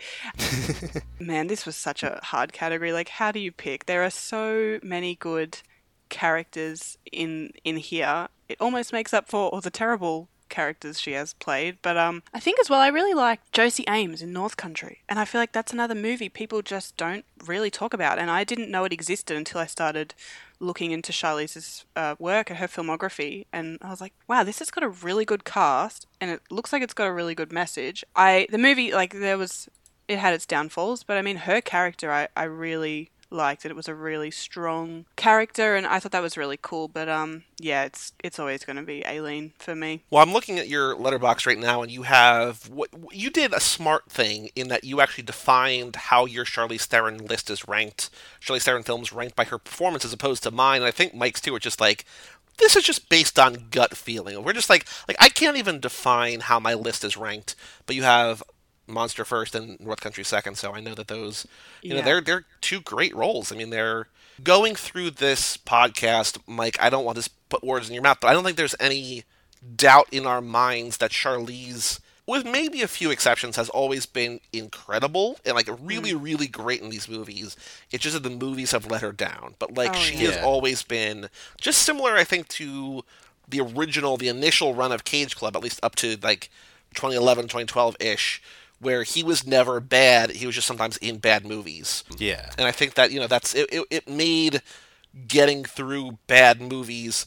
man, this was such a hard category. Like, how do you pick? There are so many good characters in in here. It almost makes up for all the terrible characters she has played. But um, I think as well, I really like Josie Ames in North Country, and I feel like that's another movie people just don't really talk about. And I didn't know it existed until I started looking into Charlize's uh, work and her filmography, and I was like, wow, this has got a really good cast, and it looks like it's got a really good message. I the movie, like, there was it had its downfalls, but I mean, her character, I I really liked it. It was a really strong character, and I thought that was really cool. But um, yeah, it's it's always going to be Aileen for me.
Well, I'm looking at your letterbox right now, and you have what you did a smart thing in that you actually defined how your Charlize Theron list is ranked. Charlize Theron films ranked by her performance, as opposed to mine. And I think Mike's too are just like, this is just based on gut feeling. We're just like like I can't even define how my list is ranked, but you have Monster first and North Country second, so I know that those, you know,
Yeah.
they're they're two great roles. I mean, they're going through this podcast, Mike. I don't want to put words in your mouth, but I don't think there's any doubt in our minds that Charlize, with maybe a few exceptions, has always been incredible and like really, really great in these movies. It's just that the movies have let her down. But like
Oh,
she
yeah.
has always been just similar, I think, to the original, the initial run of Cage Club, at least up to like twenty eleven, twenty twelve ish, where he was never bad. He was just sometimes in bad movies.
Yeah.
And I think that, you know, that's it, it, it made getting through bad movies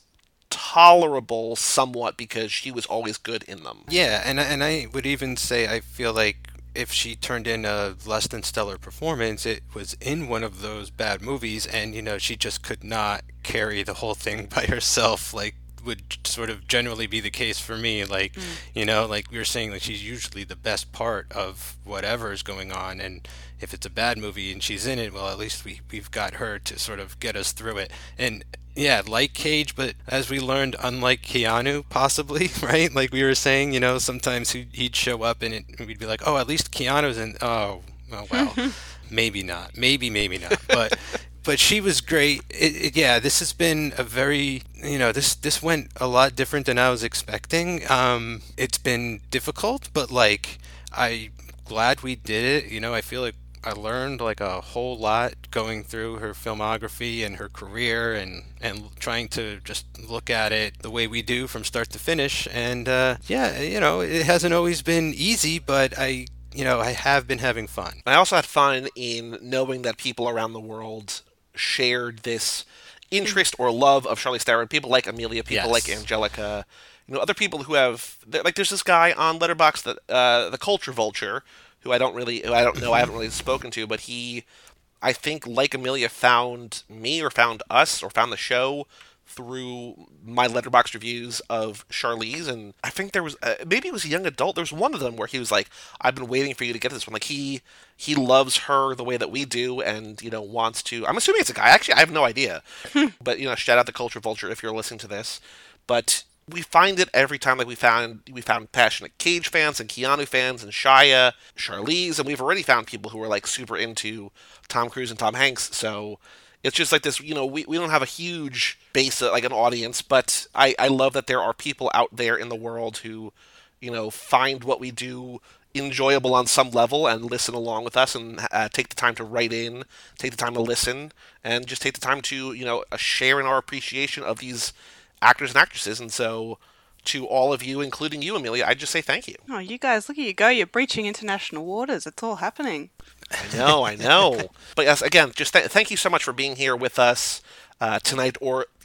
tolerable somewhat because she was always good in them.
Yeah, and I- and I would even say I feel like if she turned in a less than stellar performance, it was in one of those bad movies, and you know she just could not carry the whole thing by herself. Like would sort of generally be the case for me. Like you know, like we were saying, like she's usually the best part of whatever is going on, and if it's a bad movie and she's in it, well, at least we we've got her to sort of get us through it. And yeah, like Cage, but as we learned, unlike Keanu, possibly, right? Like we were saying, you know, sometimes he'd, he'd show up and, it, and we'd be like, oh, at least Keanu's in. Oh, oh well, maybe not. Maybe, maybe not. But but she was great. It, it, yeah, this has been a very, you know, this this went a lot different than I was expecting. Um, it's been difficult, but like I'm glad we did it. You know, I feel like I learned like a whole lot going through her filmography and her career, and and trying to just look at it the way we do from start to finish. And uh, yeah, you know, it hasn't always been easy, but I, you know, I have been having fun.
I also had fun in knowing that people around the world shared this interest or love of Charlize Theron. People like Amelia, people
Yes.
like Angelica, you know, other people who have like. There's this guy on Letterboxd, that uh, the Culture Vulture, who I don't really, who I don't know, I haven't really spoken to, but he, I think, like Amelia, found me or found us or found the show through my Letterboxd reviews of Charlize. And I think there was uh, maybe it was a young adult. There was one of them where he was like, "I've been waiting for you to get this one." Like he he loves her the way that we do, and you know wants to. I'm assuming it's a guy. Actually, I have no idea. But you know, shout out the Culture Vulture if you're listening to this. But we find it every time. Like we found we found passionate Cage fans and Keanu fans and Shia, Charlize, and we've already found people who are like super into Tom Cruise and Tom Hanks. So it's just like this, you know, we, we don't have a huge base, uh, like an audience, but I, I love that there are people out there in the world who, you know, find what we do enjoyable on some level and listen along with us and uh, take the time to write in, take the time to listen, and just take the time to, you know, uh, share in our appreciation of these actors and actresses. And so to all of you, including you, Amelia, I just say thank you.
Oh, you guys, look at you go. You're breaching international waters. It's all happening.
I know, I know. But yes, again, just th- thank you so much for being here with us uh, tonight or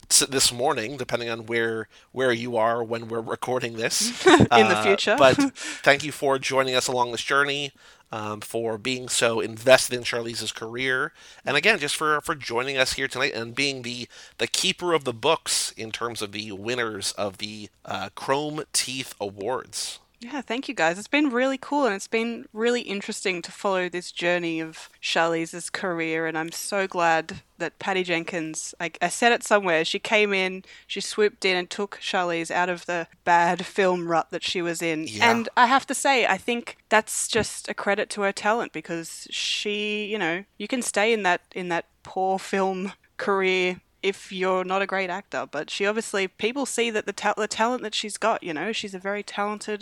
this morning, depending on where where you are when we're recording this.
In
uh,
the future.
But thank you for joining us along this journey, um, for being so invested in Charlize's career, and again, just for, for joining us here tonight and being the, the keeper of the books in terms of the winners of the uh, Chrome Teeth Awards.
Yeah, thank you guys. It's been really cool, and it's been really interesting to follow this journey of Charlize's career, and I'm so glad that Patty Jenkins, I, I said it somewhere, she came in, she swooped in and took Charlize out of the bad film rut that she was in.
Yeah.
And I have to say, I think that's just a credit to her talent, because she, you know, you can stay in that in that poor film career if you're not a great actor, but she obviously, people see that the, ta- the talent that she's got, you know, she's a very talented,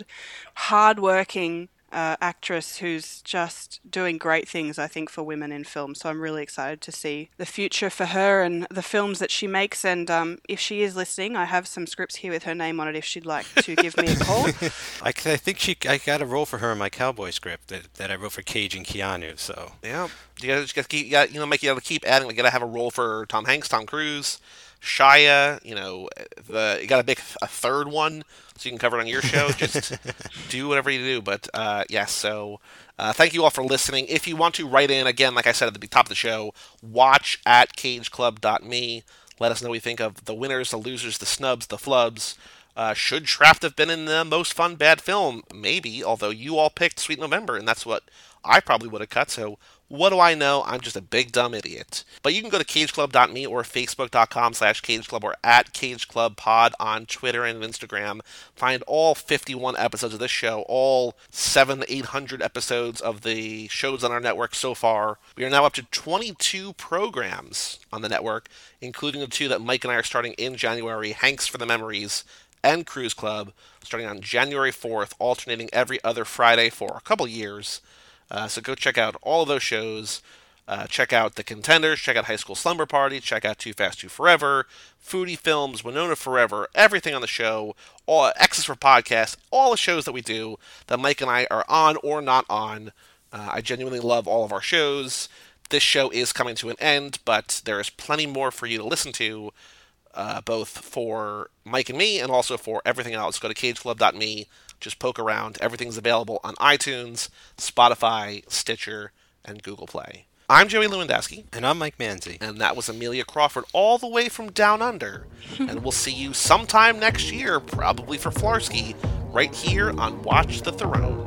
hardworking uh, actress who's just doing great things, I think, for women in film. So I'm really excited to see the future for her and the films that she makes. And um, if she is listening, I have some scripts here with her name on it if she'd like to give me a call.
I, I think she, I got a role for her in my Cowboy script that, that I wrote for Cage and Keanu. So
Yeah, you gotta just gotta keep, you gotta, you know, make you gotta keep adding. You gotta have a role for Tom Hanks, Tom Cruise, Shia. You know, the you gotta make a third one so you can cover it on your show. Just do whatever you do. But uh, yes, yeah, so uh, thank you all for listening. If you want to write in, again, like I said at the top of the show, watch at cage club dot me. Let us know what you think of the winners, the losers, the snubs, the flubs. Uh, should Traft have been in the most fun bad film? Maybe, although you all picked Sweet November, and that's what I probably would have cut, so what do I know? I'm just a big dumb idiot. But you can go to cage club dot me or facebook.com slash cageclub or at cageclubpod on Twitter and Instagram. Find all fifty-one episodes of this show, all seven to eight hundred episodes of the shows on our network so far. We are now up to twenty-two programs on the network, including the two that Mike and I are starting in January, Hanks for the Memories and Cruise Club, starting on January fourth, alternating every other Friday for a couple years. Uh, so go check out all of those shows. Uh, check out The Contenders, check out High School Slumber Party, check out Too Fast, Too Forever, Foodie Films, Winona Forever, everything on the show, all X's for Podcasts, all the shows that we do that Mike and I are on or not on. Uh, I genuinely love all of our shows. This show is coming to an end, but there is plenty more for you to listen to, uh, both for Mike and me and also for everything else. Go to cage club dot me. Just poke around. Everything's available on iTunes, Spotify, Stitcher, and Google Play. I'm Joey Lewandowski.
And I'm Mike Manzi.
And that was Amelia Crawford all the way from Down Under. And we'll see you sometime next year, probably for Flarsky, right here on Watch the Throne.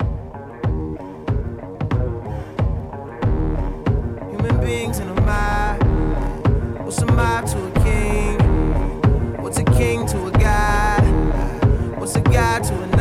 Human beings in a mob. What's a mob to a king? What's a king to a god? What's a god to a